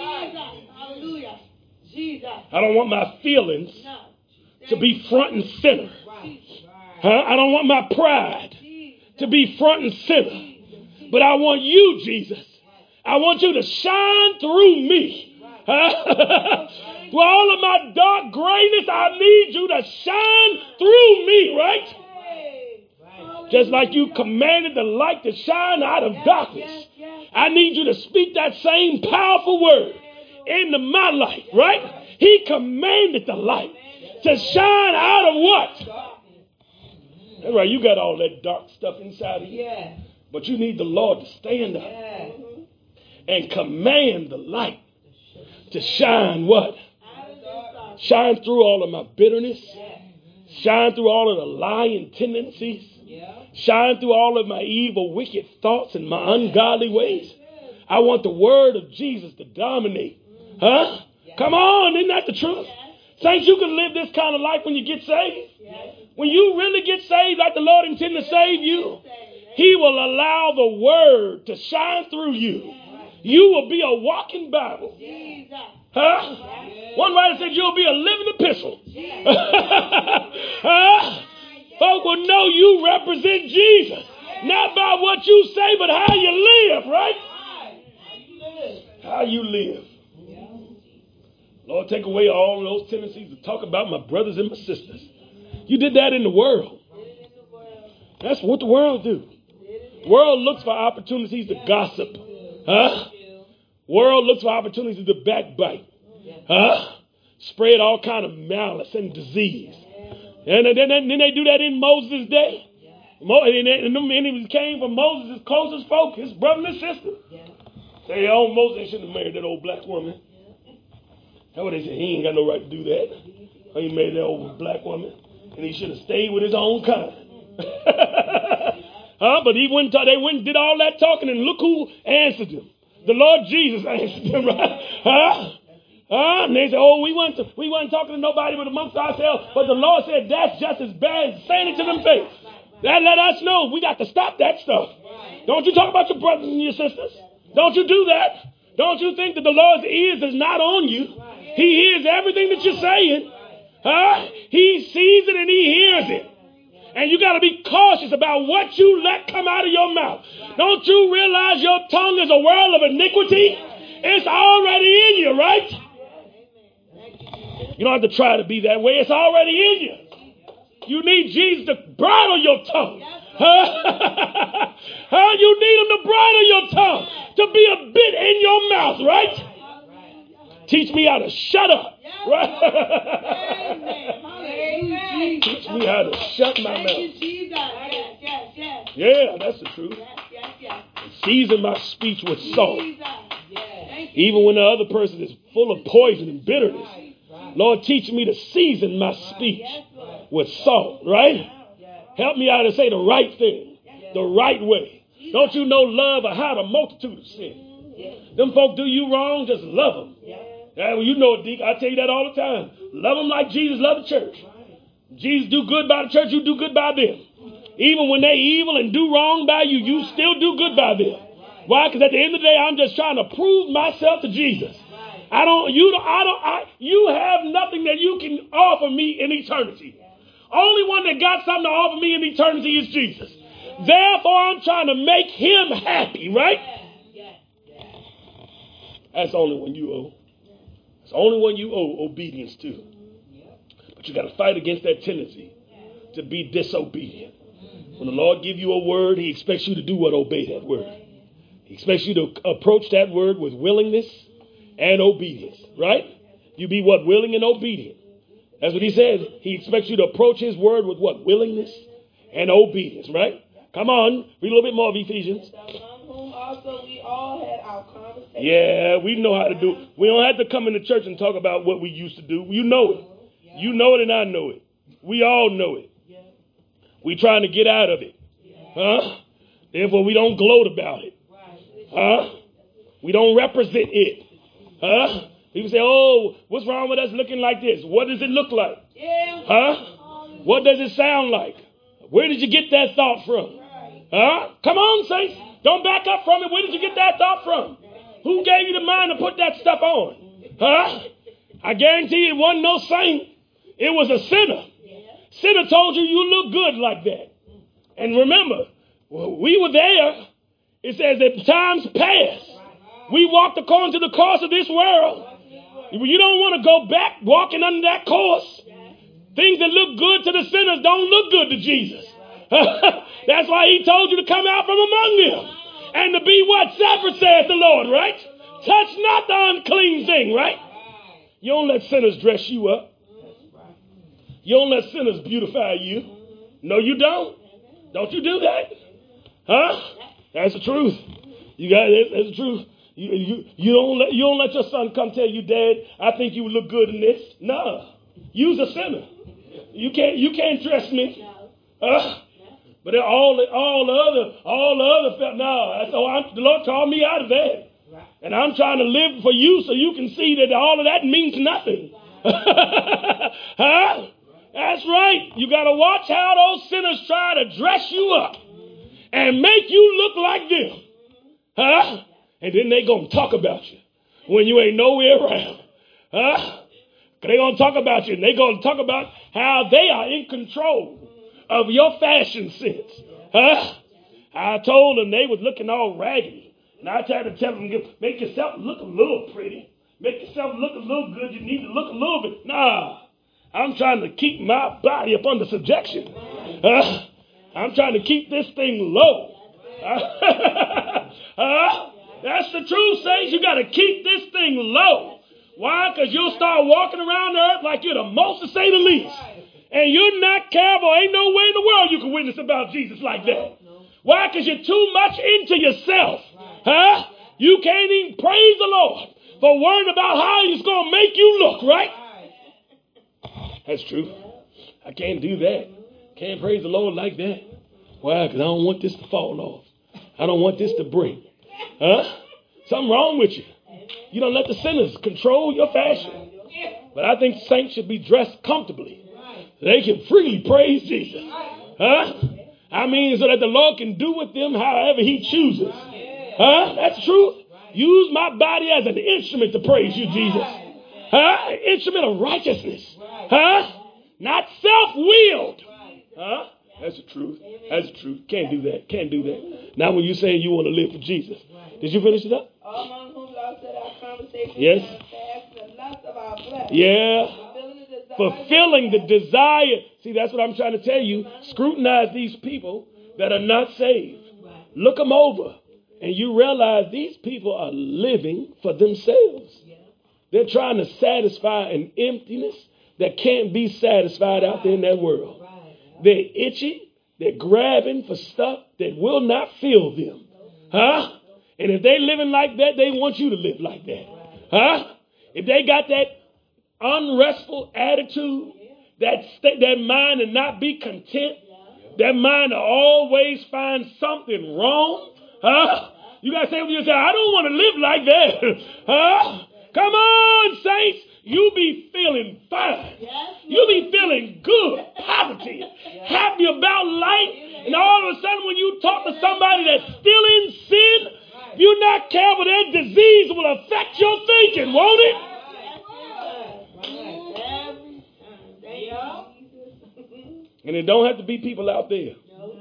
I don't want my feelings to be front and center. I don't want my pride to be front and center. But I want you, Jesus. I want you to shine through me. Through all of my dark grayness, I need you to shine through me, right? Just like you commanded the light to shine out of darkness. I need you to speak that same powerful word into my life, right? He commanded the light to shine out of what? That's right, you got all that dark stuff inside of you. Yeah. But you need the Lord to stand up and command the light to shine what? Shine through all of my bitterness. Shine through all of the lying tendencies. Shine through all of my evil, wicked thoughts and my ungodly ways. I want the word of Jesus to dominate. Come on, isn't that the truth? Saints, you can live this kind of life when you get saved. When you really get saved like the Lord intended to save you, he will allow the word to shine through you. You will be a walking Bible. One writer said you'll be a living epistle. Folk will know you represent Jesus. Not by what you say, but how you live, right? How you live. Lord, take away all of those tendencies to talk about my brothers and my sisters. You did that in the world. That's what the world do. The world looks for opportunities to gossip. World looks for opportunities to backbite. Spread all kind of malice and disease. And then they do that in Moses' day. And it came from Moses' closest folk, his brother and sister. Say, oh, Moses shouldn't have married that old black woman. That's what they said. He ain't got no right to do that. He married that old black woman. And he should have stayed with his own kind. But they went and did all that talking, and look who answered him. The Lord Jesus answered them, right? And they said, oh, we weren't talking to nobody but amongst ourselves. But the Lord said, that's just as bad as saying it to them face. That let us know we got to stop that stuff. Don't you talk about your brothers and your sisters. Don't you do that. Don't you think that the Lord's ears is not on you. He hears everything that you're saying. He sees it and he hears it. And you got to be cautious about what you let come out of your mouth. Don't you realize your tongue is a world of iniquity? It's already in you, right? You don't have to try to be that way. It's already in you. You need Jesus to bridle your tongue. Huh? You need him to bridle your tongue, to be a bit in your mouth, right? Teach me how to shut up. Right? Teach me how to shut my mouth. Yeah, that's the truth. Season my speech with salt. Even when the other person is full of poison and bitterness. Lord, teach me to season my speech with salt, right? Help me out to say the right thing, the right way. Don't you know love will hide a multitude of sin? Them folk do you wrong, just love them. Yeah, well, you know it, Deke. I tell you that all the time. Love them like Jesus loved the church. Jesus do good by the church, you do good by them. Even when they evil and do wrong by you, you still do good by them. Why? Because at the end of the day, I'm just trying to prove myself to Jesus. You have nothing that you can offer me in eternity. Only one that got something to offer me in eternity is Jesus. Therefore, I'm trying to make him happy, right? That's the only one you owe. It's the only one you owe obedience to. But you got to fight against that tendency to be disobedient. When the Lord gives you a word, he expects you to do what? Obey that word. He expects you to approach that word with willingness and obedience, right? You be what? Willing and obedient. That's what he says. He expects you to approach his word with what? Willingness and obedience, right? Come on. Read a little bit more of Ephesians. Also, we all had our conversation. Yeah, we know how to do it. We don't have to come into church and talk about what we used to do. You know it. You know it and I know it. We all know it. We trying to get out of it. Huh? Therefore, we don't gloat about it. Huh? We don't represent it. Huh? People say, oh, what's wrong with us looking like this? What does it look like? Huh? What does it sound like? Where did you get that thought from? Huh? Come on, saints. Don't back up from it. Where did you get that thought from? Who gave you the mind to put that stuff on? Huh? I guarantee it wasn't no saint. It was a sinner. Sinner told you you look good like that. And remember, we were there. It says that times past, we walked according to the course of this world. You don't want to go back walking under that course. Things that look good to the sinners don't look good to Jesus. That's why he told you to come out from among them and to be what? Separate, saith the Lord, right? Touch not the unclean thing, right? You don't let sinners dress you up. You don't let sinners beautify you. No, you don't. Don't you do that? Huh? That's the truth. You got it. That's the truth. You don't let your son come tell you, Dad, I think you would look good in this. No. You's a sinner. You can't dress me. But all the other felt, no. The Lord called me out of that. And I'm trying to live for you so you can see that all of that means nothing. Huh? That's right. You got to watch how those sinners try to dress you up and make you look like them. Huh? And then they going to talk about you when you ain't nowhere around. Huh? They going to talk about you and they going to talk about how they are in control of your fashion sense. Huh? I told them they was looking all raggedy. And I tried to tell them, make yourself look a little pretty. Make yourself look a little good. You need to look a little bit. Nah. I'm trying to keep my body up under subjection. I'm trying to keep this thing low. That's the truth, saints. You got to keep this thing low. Why? Because you'll start walking around the earth like you're the most, to say the least. And you're not careful. Ain't no way in the world you can witness about Jesus like that. Why? Because you're too much into yourself. Huh? You can't even praise the Lord for worrying about how he's going to make you look, right? That's true. I can't do that. Can't praise the Lord like that. Why? Because I don't want this to fall off. I don't want this to break. Huh? Something wrong with you. You don't let the sinners control your fashion. But I think saints should be dressed comfortably. So they can freely praise Jesus. Huh? I mean, so that the Lord can do with them however he chooses. Huh? That's true. Use my body as an instrument to praise you, Jesus. Huh? An instrument of righteousness. Huh? Not self-willed. Huh? That's the truth. That's the truth. Can't do that. Can't do that. Now when you say you want to live for Jesus. Did you finish it up? Among whom Lord said our conversation. Yes. The lust of our flesh. Yeah. Fulfilling the desire. See, that's what I'm trying to tell you. Scrutinize these people that are not saved. Look them over. And you realize these people are living for themselves. They're trying to satisfy an emptiness that can't be satisfied out there in that world. They're itchy. They're grabbing for stuff that will not fill them. Huh? And if they living like that, they want you to live like that. Huh? If they got that unrestful attitude, that mind to not be content, that mind to always find something wrong, huh? You got to say with yourself, I don't want to live like that. Huh? Come on, saints. You be feeling fine. You be feeling good, positive, happy about life. And all of a sudden when you talk to somebody that's still in sin, if you're not careful, that disease will affect your thinking, won't it? And it don't have to be people out there.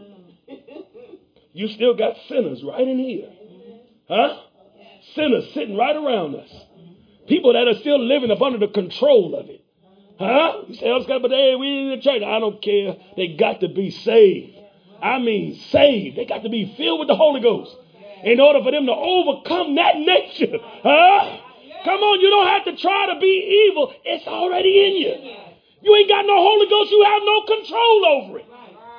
You still got sinners right in here. Huh? Sinners sitting right around us. People that are still living up under the control of it. Huh? You say, oh, but hey, we in the church. I don't care. They got to be saved. I mean saved. They got to be filled with the Holy Ghost in order for them to overcome that nature. Huh? Come on, you don't have to try to be evil. It's already in you. You ain't got no Holy Ghost. You have no control over it.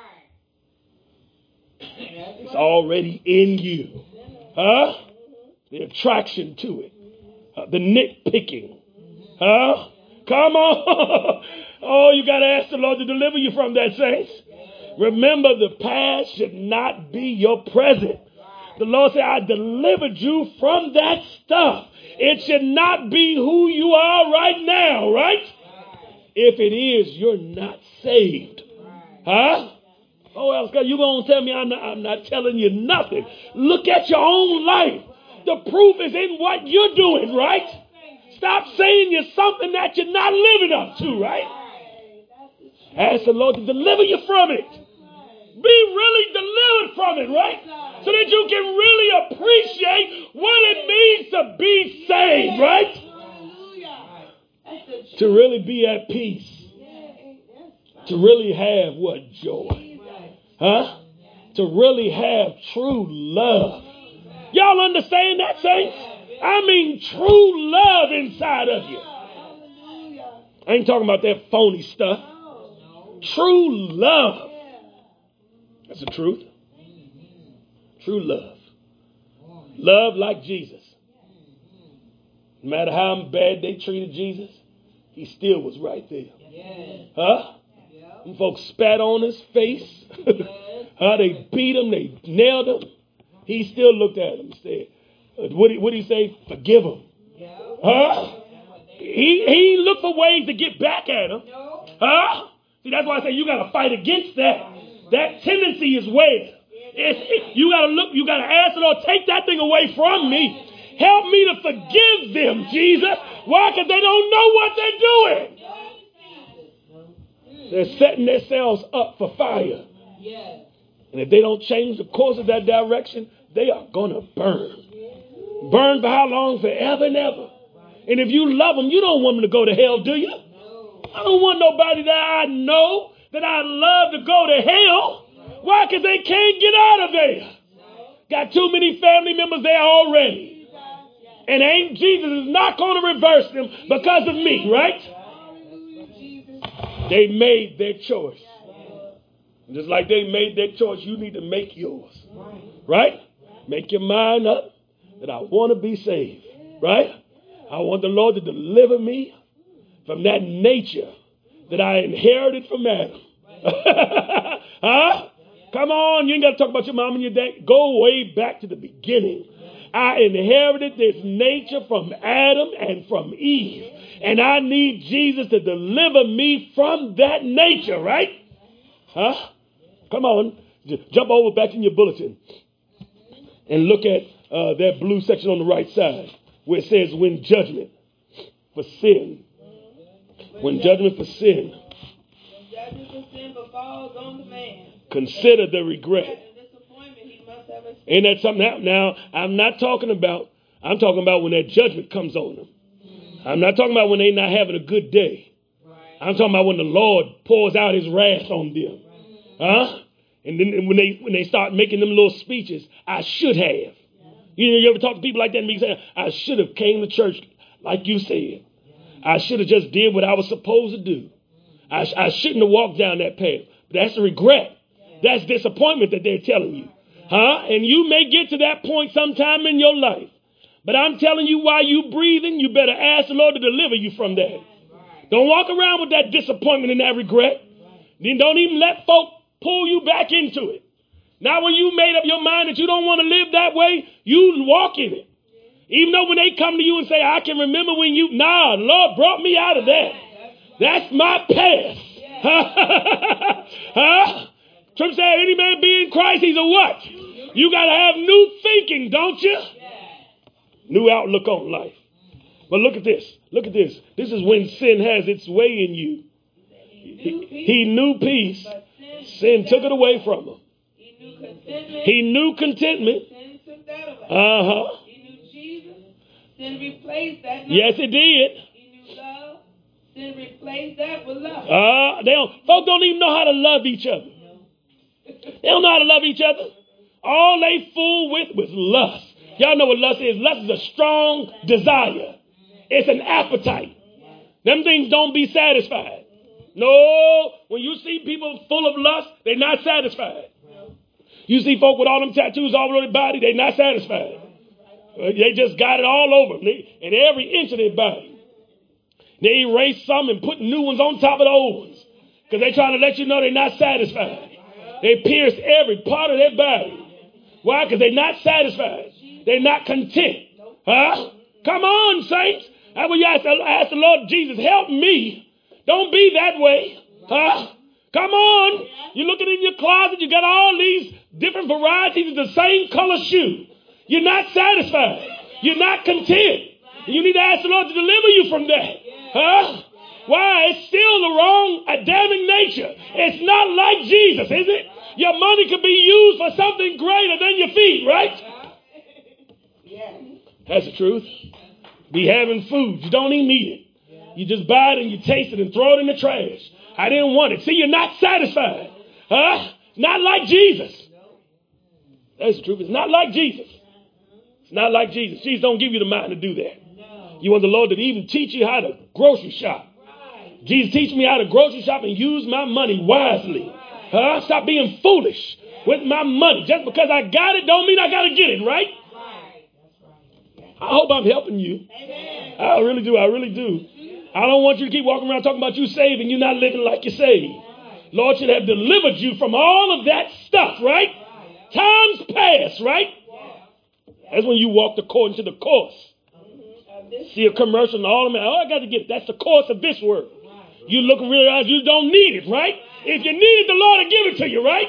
It's already in you. Huh? The attraction to it. The nitpicking. Huh? Come on. Oh, you got to ask the Lord to deliver you from that, saints. Remember, the past should not be your present. The Lord said, I delivered you from that stuff. It should not be who you are right now, right? If it is, you're not saved. Huh? Oh, Elsker, you going to tell me I'm not telling you nothing. Look at your own life. The proof is in what you're doing, right? Stop saying you're something that you're not living up to, right? Ask the Lord to deliver you from it. Be really delivered from it, right? So that you can really appreciate what it means to be saved, right? To really be at peace. To really have what? Joy. Huh? To really have true love. Y'all understand that, saints? I mean true love inside of you. I ain't talking about that phony stuff. True love. That's the truth. True love. Love like Jesus. No matter how bad they treated Jesus, he still was right there. Huh? Them folks spat on his face. Huh? They beat him. They nailed him. He still looked at him and said, what did he say? Forgive him. Huh? He looked for ways to get back at him. Huh? See, that's why I say you got to fight against that. That tendency is where. You got to look, you got to ask the Lord, take that thing away from me. Help me to forgive them, Jesus. Why? Because they don't know what they're doing. They're setting themselves up for fire. And if they don't change the course of that direction, they are going to burn. Burn for how long? Forever and ever. And if you love them, you don't want them to go to hell, do you? I don't want nobody that I know that I love to go to hell. Why? Because they can't get out of there. Got too many family members there already. And ain't Jesus is not going to reverse them because of me, right? They made their choice. Just like they made their choice, you need to make yours. Right? Make your mind up that I want to be saved. Right? I want the Lord to deliver me from that nature that I inherited from Adam. Huh? Come on, you ain't got to talk about your mom and your dad. Go way back to the beginning. I inherited this nature from Adam and from Eve. And I need Jesus to deliver me from that nature, right? Huh? Come on. Jump over back in your bulletin and look at that blue section on the right side where it says when judgment for sin. When judgment for sin. When judgment for sin befalls on the man. Consider the regret. Ain't that something? Now, I'm talking about when that judgment comes on them. I'm not talking about when they're not having a good day. I'm talking about when the Lord pours out his wrath on them. Huh? And then when they start making them little speeches, I should have. You ever talk to people like that and be saying, I should have came to church like you said. I should have just did what I was supposed to do. I shouldn't have walked down that path. But that's a regret. That's disappointment that they're telling you. Huh? And you may get to that point sometime in your life. But I'm telling you, while you breathing, you better ask the Lord to deliver you from that. Don't walk around with that disappointment and that regret. Then don't even let folk pull you back into it. Now when you made up your mind that you don't want to live that way, you walk in it. Even though when they come to you and say, I can remember when the Lord brought me out of that. That's my past. Huh? Trump said, any man be in Christ, he's a what? You got to have new thinking, don't you? New outlook on life. But look at this. Look at this. This is when sin has its way in you. He knew peace. Sin took it away from him. He knew contentment. Sin took that away. Uh-huh. He knew Jesus. Sin replaced that. Yes, it did. He knew love. Sin replaced that with love. Folk don't even know how to love each other. They don't know how to love each other. All they fool with was lust. Y'all know what lust is. Lust is a strong desire. It's an appetite. Them things don't be satisfied. No, when you see people full of lust, they're not satisfied. You see folk with all them tattoos all over their body, they're not satisfied. They just got it all over them, in every inch of their body. They erase some and put new ones on top of the old ones because they're trying to let you know they're not satisfied. They pierce every part of their body. Why? Because they're not satisfied. They're not content. Huh? Come on, saints. I will ask the Lord Jesus, help me. Don't be that way. Huh? Come on. You're looking in your closet. You got all these different varieties of the same color shoe. You're not satisfied. You're not content. You need to ask the Lord to deliver you from that. Huh? Why? It's still the wrong Adamic nature. It's not like Jesus, is it? Your money could be used for something greater than your feet, right? That's the truth. Be having food. You don't even eat it. You just buy it and you taste it and throw it in the trash. I didn't want it. See, you're not satisfied. Huh? Not like Jesus. That's the truth. It's not like Jesus. It's not like Jesus. Jesus don't give you the mind to do that. You want the Lord to even teach you how to grocery shop. Jesus teach me how to grocery shop and use my money wisely. Huh? Stop being foolish with my money. Just because I got it don't mean I got to get it, right? I hope I'm helping you. I really do. I really do. I don't want you to keep walking around talking about you saved and you're not living like you're saved. Lord should have delivered you from all of that stuff, right? Times past, right? That's when you walked according to the course. See a commercial and all of them. Oh, I got to get it. That's the course of this world. You look and realize you don't need it, right? If you need it, the Lord will give it to you, right?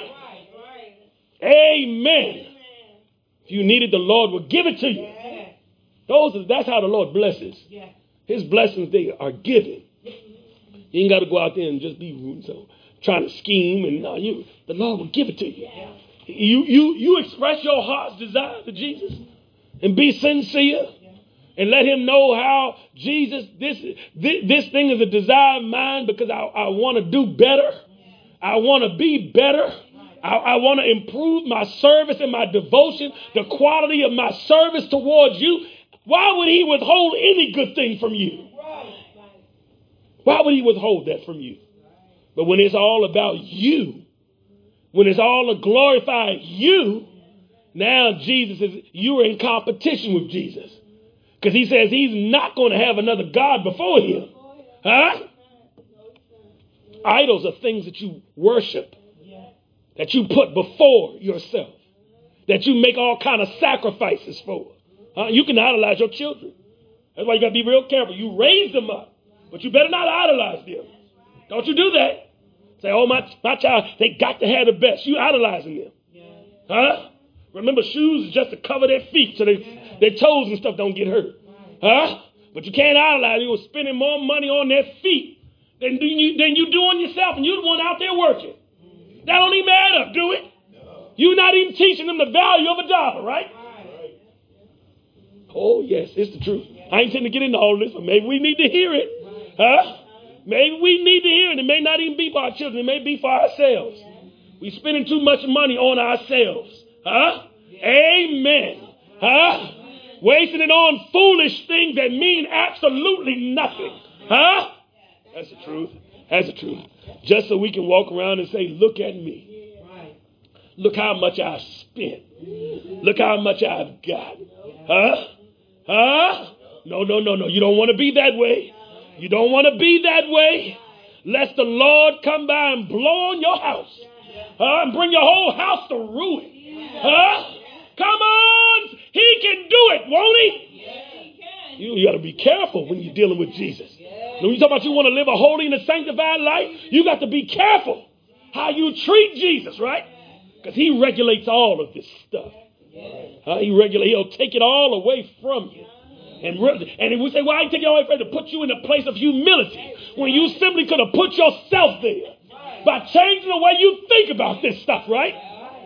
Amen. If you need it, the Lord will give it to you. That's how the Lord blesses. His blessings, they are given. You ain't got to go out there and just be trying to scheme. And the Lord will give it to you. You express your heart's desire to Jesus and be sincere. And let him know how Jesus, this thing is a desire of mine because I want to do better. I want to be better. I want to improve my service and my devotion, the quality of my service towards you. Why would he withhold any good thing from you? Why would he withhold that from you? But when it's all about you, when it's all to glorify you, now you are in competition with Jesus. Because he says he's not going to have another God before him. Huh? Idols are things that you worship, that you put before yourself, that you make all kind of sacrifices for. You can idolize your children. That's why you got to be real careful. You raise them up, but you better not idolize them. Don't you do that. Say, oh, my child, they got to have the best. You idolizing them. Huh? Remember, shoes is just to cover their feet so their toes and stuff don't get hurt. Huh? But you can't idolize. You're spending more money on their feet than you do on yourself, and you're the one out there working. That don't even add up, do it? You're not even teaching them the value of $1, right? Oh, yes, it's the truth. I ain't trying to get into all this, but maybe we need to hear it. Huh? Maybe we need to hear it. It may not even be for our children. It may be for ourselves. We're spending too much money on ourselves. Huh? Amen. Huh? Wasting it on foolish things that mean absolutely nothing. Huh? That's the truth. That's the truth. Just so we can walk around and say, look at me. Look how much I spent. Look how much I've got. Huh? Huh? No. You don't want to be that way. You don't want to be that way. Lest the Lord come by and blow on your house. And bring your whole house to ruin. Huh? Come on. He can do it, won't he? You got to be careful when you're dealing with Jesus. When you talk about you want to live a holy and a sanctified life, you got to be careful how you treat Jesus, right? Because he regulates all of this stuff. He'll take it all away from you. And we say, well, I take it away from you to put you in a place of humility when you simply could have put yourself there by changing the way you think about this stuff, right?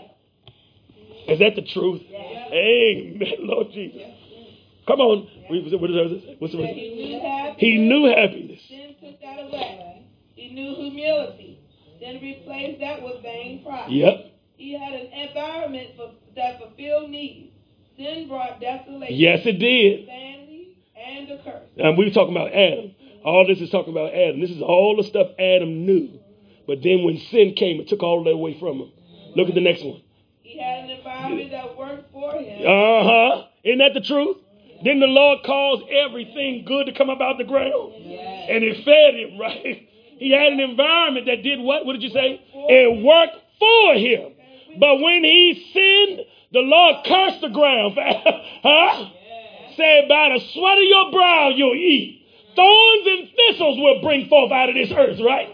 Is that the truth? Amen, Lord Jesus. Come on. What's the rest? He knew happiness. Then took that away. He knew humility. Then replaced that with vain pride. Yep. He had an environment that fulfilled needs. Sin brought desolation. Yes, it did. Family and a curse. And we were talking about Adam. All this is talking about Adam. This is all the stuff Adam knew. But then when sin came, it took all that away from him. Look at the next one. He had an environment that worked for him. Isn't that the truth? Didn't the Lord cause everything good to come up out the ground? Yes. And it fed him, right? He had an environment that did what? What did you say? It worked for him. But when he sinned, the Lord cursed the ground. Huh? Said, by the sweat of your brow you'll eat. Thorns and thistles will bring forth out of this earth, right?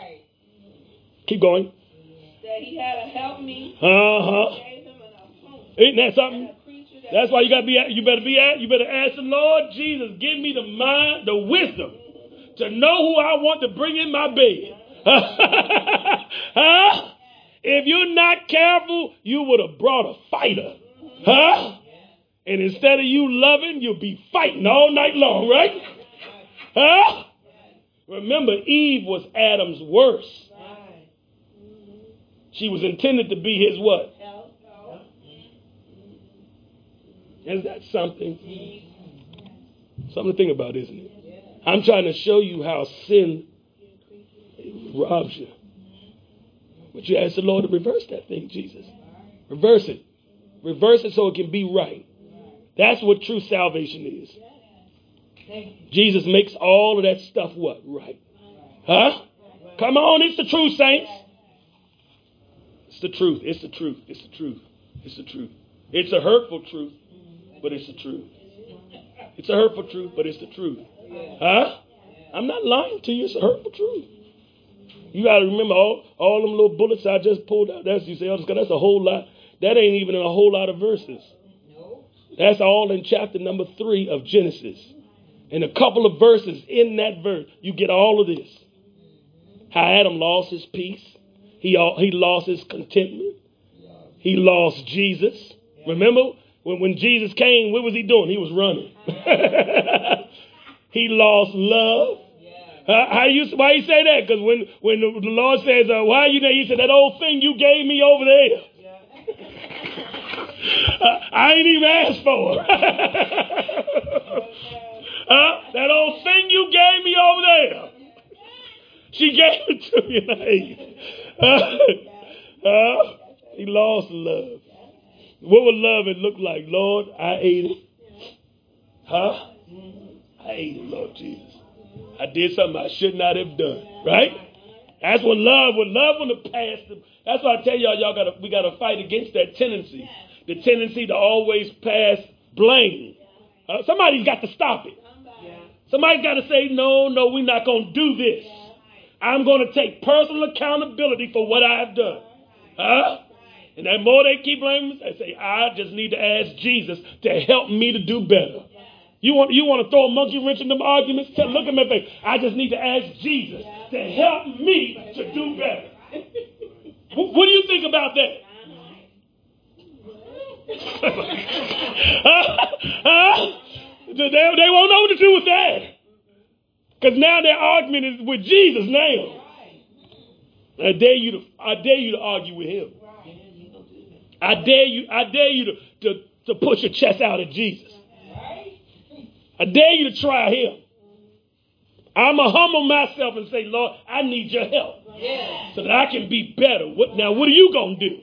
Keep going. That he had a help me. Gave him an opponent. Isn't that something? That's why you better ask the Lord Jesus, give me the mind, the wisdom to know who I want to bring in my bed. Huh? If you're not careful, you would have brought a fighter. Huh? And instead of you loving, you'll be fighting all night long, right? Huh? Remember, Eve was Adam's worst. She was intended to be his what? Is that something? Something to think about, isn't it? I'm trying to show you how sin robs you. But you ask the Lord to reverse that thing, Jesus. Reverse it. Reverse it so it can be right. That's what true salvation is. Jesus makes all of that stuff what? Right. Huh? Come on, it's the truth, saints. It's the truth. It's the truth. It's the truth. It's the truth. It's a hurtful truth, but it's the truth. It's a hurtful truth, but it's the truth. Huh? I'm not lying to you. It's a hurtful truth. You got to remember all them little bullets I just pulled out. That's you say, oh, that's a whole lot. That ain't even in a whole lot of verses. That's all in chapter number 3 of Genesis. In a couple of verses in that verse, you get all of this. How Adam lost his peace. He lost his contentment. He lost Jesus. Remember when Jesus came, what was he doing? He was running. He lost love. Why you say that? Because when the Lord says, why are you there? He said, that old thing you gave me over there. I ain't even asked for it. That old thing you gave me over there. She gave it to me. He lost love. What would love it look like? Lord, I ate it. Huh? I ate it, Lord Jesus. I did something I should not have done. Right? That's what love would pass them. That's why I tell y'all, we gotta fight against that tendency. The tendency to always pass blame. Somebody's got to stop it. Somebody's got to say, no, we're not going to do this. I'm going to take personal accountability for what I've done. Huh? And the more they keep blaming, they say, I just need to ask Jesus to help me to do better. You want to throw a monkey wrench in them arguments? Look at my face. I just need to ask Jesus to help me to do better. What do you think about that? They won't know what to do with that. Because now their argument is with Jesus now. I dare you to argue with him. I dare you to push your chest out at Jesus. I dare you to try him. I'm going to humble myself and say, Lord, I need your help so that I can be better. What are you going to do?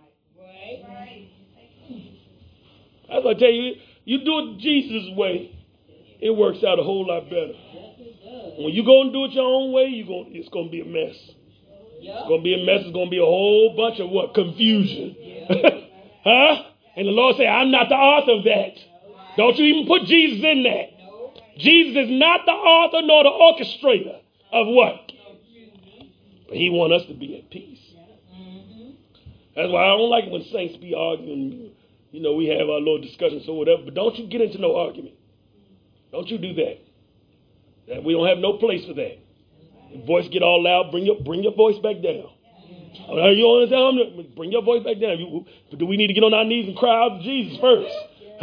As I tell you, you do it Jesus' way, it works out a whole lot better. When you go and do it your own way, it's going to be a mess. It's going to be a mess. It's going to be a whole bunch of what? Confusion. Huh? And the Lord said, I'm not the author of that. Don't you even put Jesus in that. Jesus is not the author nor the orchestrator of what? But he wants us to be at peace. That's why I don't like it when saints be arguing. You know, we have our little discussions or whatever, but don't you get into no argument. Don't you do that. That we don't have no place for that. Your voice get all loud, bring your voice back down. You understand? Bring your voice back down. Do we need to get on our knees and cry out to Jesus first?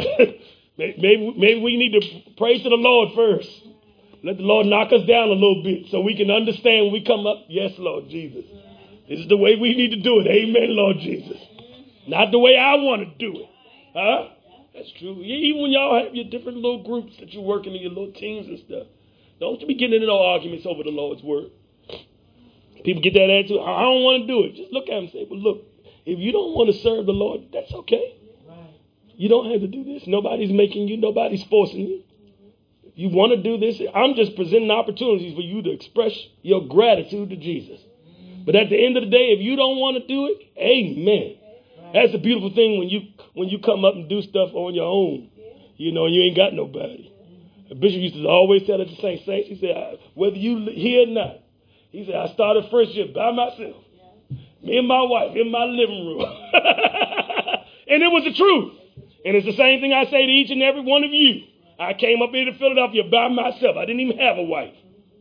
Maybe we need to pray to the Lord first. Let the Lord knock us down a little bit so we can understand when we come up. Yes, Lord Jesus. This is the way we need to do it. Amen, Lord Jesus. Not the way I want to do it. Huh? That's true. Even when y'all have your different little groups that you're working in, your little teams and stuff, don't you be getting into no arguments over the Lord's word. People get that attitude. I don't want to do it. Just look at them and say, well, look, if you don't want to serve the Lord, that's okay. You don't have to do this. Nobody's making you. Nobody's forcing you. If you want to do this, I'm just presenting opportunities for you to express your gratitude to Jesus. But at the end of the day, if you don't want to do it, amen. That's a beautiful thing when you come up and do stuff on your own. You know, and you ain't got nobody. The bishop used to always tell us the same thing. He said, whether you here or not, he said, I started first year by myself. Me and my wife in my living room. And it was the truth. And it's the same thing I say to each and every one of you. I came up here to Philadelphia by myself. I didn't even have a wife.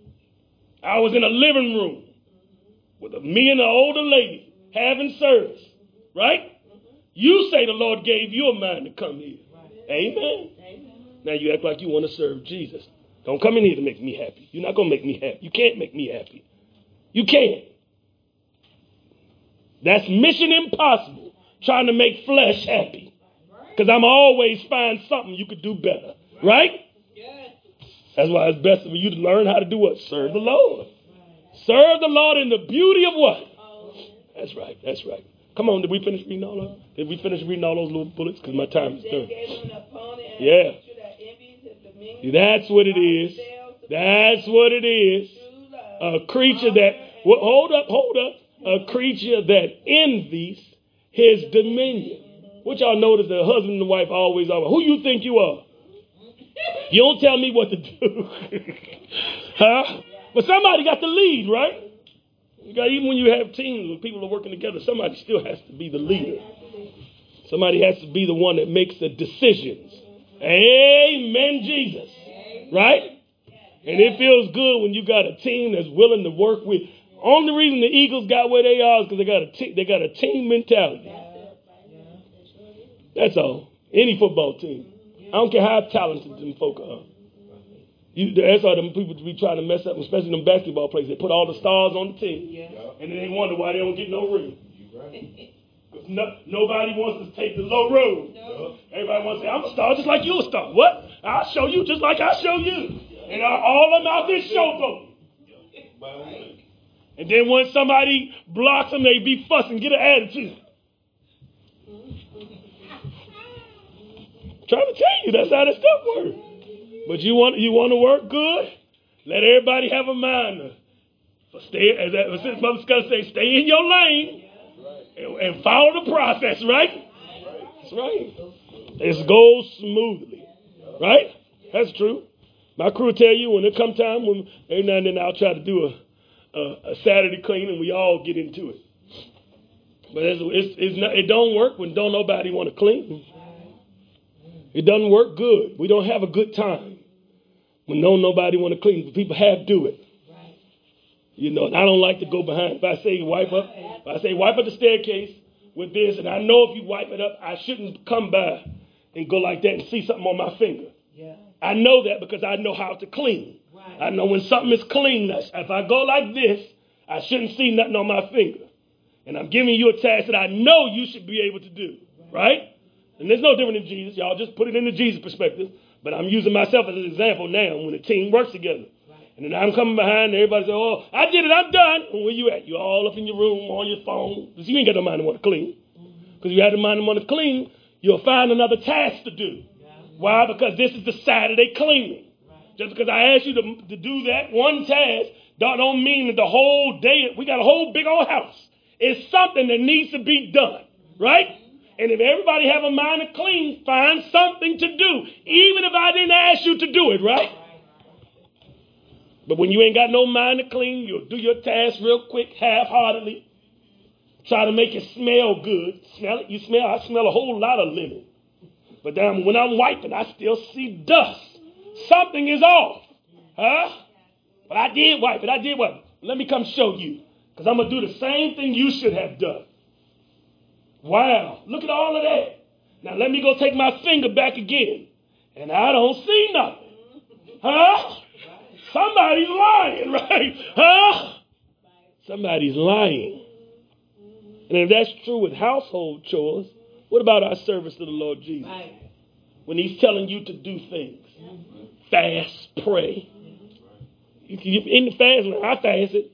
I was in a living room with me and an older lady having service. Right? You say the Lord gave you a mind to come here. Amen. Now you act like you want to serve Jesus. Don't come in here to make me happy. You're not going to make me happy. You can't make me happy. You can't. That's mission impossible, trying to make flesh happy. Because I'm always find something you could do better. Right? That's why it's best for you to learn how to do what? Serve the Lord. Serve the Lord in the beauty of what? That's right. That's right. Come on, did we finish reading all of them? Did we finish reading all those little bullets? Because my time is done. Yeah. That's what it is. That's what it is. A creature that, well, hold up. A creature that envies his dominion. What y'all notice, the husband and the wife always are. Who you think you are? You don't tell me what to do. Huh? But somebody got to lead, right? Even when you have teams where people are working together, somebody still has to be the leader. Somebody has to be the one that makes the decisions. Amen, Jesus. Right? And it feels good when you got a team that's willing to work with. Only reason the Eagles got where they are is because they got a team mentality. That's all. Any football team. I don't care how talented them folk are. That's how them people be trying to mess up, especially them basketball players. They put all the stars on the team. And then they wonder why they don't get no ring. Nobody wants to take the low road. Everybody wants to say, I'm a star just like you a star. What? I'll show you just like I show you. And all of them out there showboating. And then when somebody blocks them, they be fussing, get an attitude. Trying to tell you, that's how that stuff works. But you want to work good? Let everybody have a mind. Stay, as Mother Scott say, stay in your lane and follow the process, right? That's right. It goes smoothly, right? That's true. My crew tell you when it come time, when every now and then I'll try to do a Saturday clean and we all get into it. But it don't work when don't nobody want to clean. It doesn't work good. We don't have a good time when nobody want to clean. But people have to do it. You know, and I don't like to go behind. If I say wipe up the staircase with this, and I know if you wipe it up, I shouldn't come by and go like that and see something on my finger. I know that because I know how to clean. I know when something is clean. If I go like this, I shouldn't see nothing on my finger. And I'm giving you a task that I know you should be able to do. Right? And there's no different than Jesus. Y'all just put it in the Jesus perspective. But I'm using myself as an example now when the team works together. And then I'm coming behind and everybody says, oh, I did it, I'm done. And where you at? You all up in your room on your phone. Because you ain't got no mind to want to clean. Because you have the mind to want to clean, you'll find another task to do. Why? Because this is the Saturday cleaning. Just because I asked you to do that one task, don't mean that the whole day, we got a whole big old house. It's something that needs to be done, right? And if everybody have a mind to clean, find something to do, even if I didn't ask you to do it, right? But when you ain't got no mind to clean, you'll do your task real quick, half-heartedly. Try to make it smell good. Smell it? I smell a whole lot of linen. But then when I'm wiping, I still see dust. Something is off. Huh? But I did wipe it. Let me come show you. Because I'm going to do the same thing you should have done. Wow. Look at all of that. Now let me go take my finger back again. And I don't see nothing. Huh? Somebody's lying, right? Huh? Somebody's lying. And if that's true with household chores, what about our service to the Lord Jesus? When he's telling you to do things. Fast, pray. In the fast, I fasted.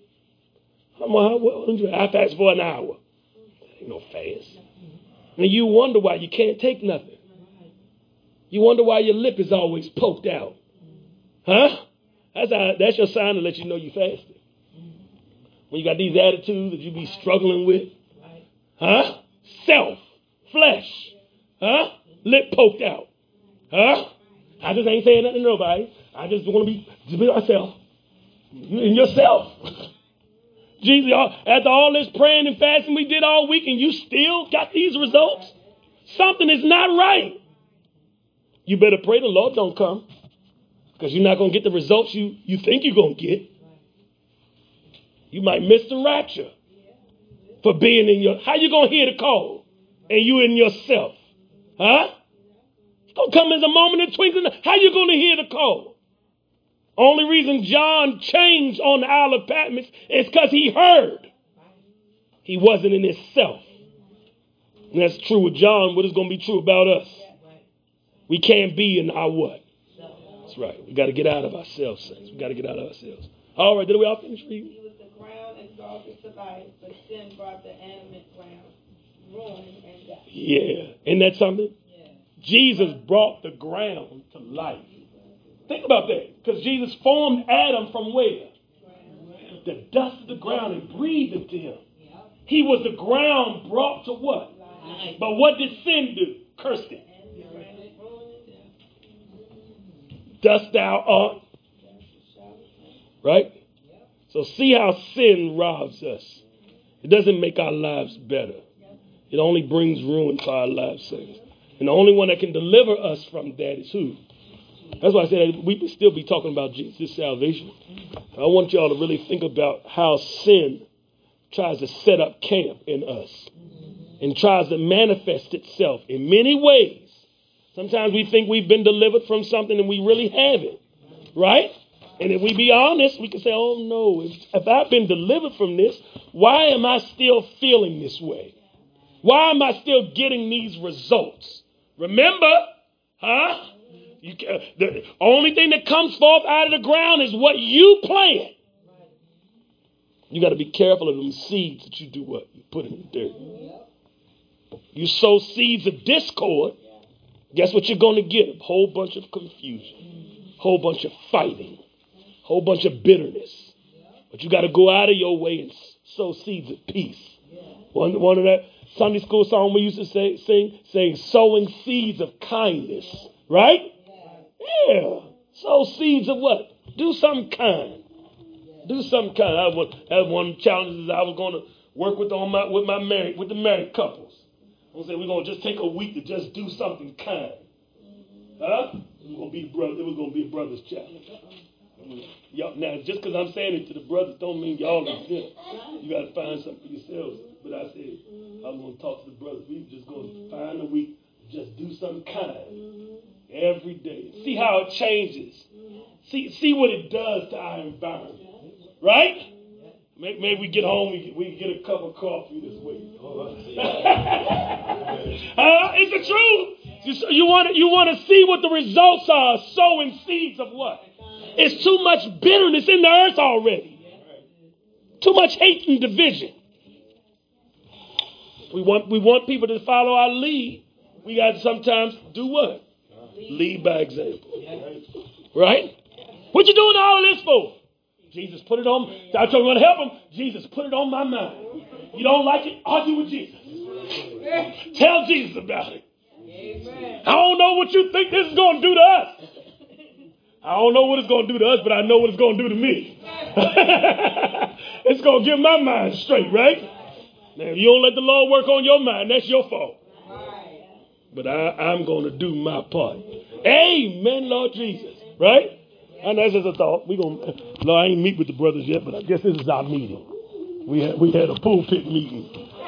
I fast for an hour. Ain't no fast. And you wonder why you can't take nothing. You wonder why your lip is always poked out. Huh? That's your sign to let you know you fasted. When you got these attitudes that you be struggling with. Huh? Self. Flesh. Huh? Lip poked out. Huh? I just ain't saying nothing to nobody. I just want to be myself. And yourself. Jesus, after all this praying and fasting we did all week and you still got these results? Something is not right. You better pray the Lord don't come. Because you're not going to get the results you think you're going to get. You might miss the rapture. For being in your... How you going to hear the call? And you in yourself? Huh? It's going to come as a moment of twinkling. How you going to hear the call? Only reason John changed on the Isle of Patmos is because he heard. He wasn't in himself. And that's true with John. What is going to be true about us? We can't be in our what? That's right. We got to get out of ourselves, saints. We got to get out of ourselves. All right. Did we all finish reading? He was the ground exalted to life, but sin brought the animate ground ruin and death. Yeah. Isn't that something? Yeah. Jesus brought the ground to life. Think about that. Because Jesus formed Adam from where? The dust of the ground and breathed into him. He was the ground brought to what? Life. But what did sin do? Cursed it. Dust thou art. Right? So see how sin robs us. It doesn't make our lives better. It only brings ruin to our lives. And the only one that can deliver us from that is who? That's why I said we can still be talking about Jesus' salvation. I want y'all to really think about how sin tries to set up camp in us and tries to manifest itself in many ways. Sometimes we think we've been delivered from something and we really haven't, right? And if we be honest, we can say, oh no, if I've been delivered from this, why am I still feeling this way? Why am I still getting these results? Remember, huh? The only thing that comes forth out of the ground is what you plant. You got to be careful of them seeds that you do what? You put in the dirt. You seeds of discord. Guess what you're going to get? A whole bunch of confusion, whole bunch of fighting, whole bunch of bitterness. But you got to go out of your way and sow seeds of peace. One of that Sunday school song we used to saying sowing seeds of kindness, right? Yeah. Sow seeds of what? Do something kind. Do something kind. That one of the challenges I was going to work with the married couples. I said we're going to just take a week to just do something kind. Huh? It was going to be a brother's challenge. Now, just because I'm saying it to the brothers don't mean y'all exempt. You got to find something for yourselves. But I said, I'm going to talk to the brothers. We're just going to find a week to just do something kind every day. See how it changes. See what it does to our environment. Right? Maybe we get home, we can get a cup of coffee this week. It's the truth. You want to see what the results are, sowing seeds of what? It's too much bitterness in the earth already. Too much hate and division. We want people to follow our lead. We got to sometimes do what? Lead by example. Right? What you doing all this for? Jesus put it on. I told you to help him. Jesus put it on my mind. You don't like it? Argue with Jesus. Tell Jesus about it. I don't know what you think this is going to do to us. I don't know what it's going to do to us, but I know what it's going to do to me. It's going to get my mind straight, right? Now, if you don't let the Lord work on your mind, that's your fault. But I'm going to do my part. Amen, Lord Jesus. Right? And that's just a thought. Lord, I ain't meet with the brothers yet, but I guess this is our meeting. We had a pulpit meeting.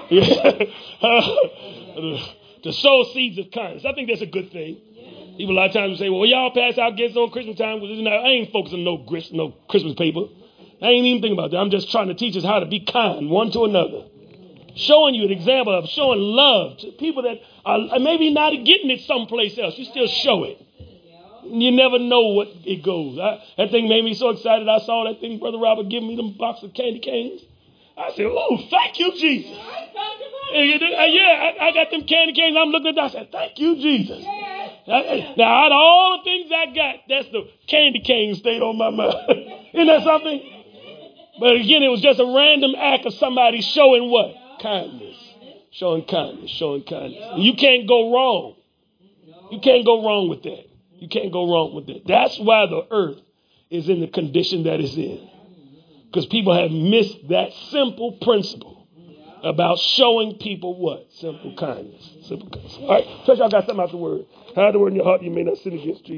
To sow seeds of kindness. I think that's a good thing. People a lot of times say, well, y'all pass out gifts on Christmas time. I ain't focusing on no Christmas paper. I ain't even thinking about that. I'm just trying to teach us how to be kind one to another. Showing you an example of showing love to people that are maybe not getting it someplace else. You still show it. You never know what it goes. That thing made me so excited. I saw that thing, Brother Robert giving me them box of candy canes. I said, oh, thank you, Jesus. I got them candy canes. I'm looking at that. I said, thank you, Jesus. Now, out of all the things I got, that's the candy cane stayed on my mind. Isn't that something? But again, it was just a random act of somebody showing what? Kindness. Showing kindness. And you can't go wrong. You can't go wrong with that. You can't go wrong with that. That's why the earth is in the condition that it's in. Because people have missed that simple principle about showing people what? Simple kindness. All right. So y'all got something out the word. Hide the word in your heart. You may not sin against Jesus.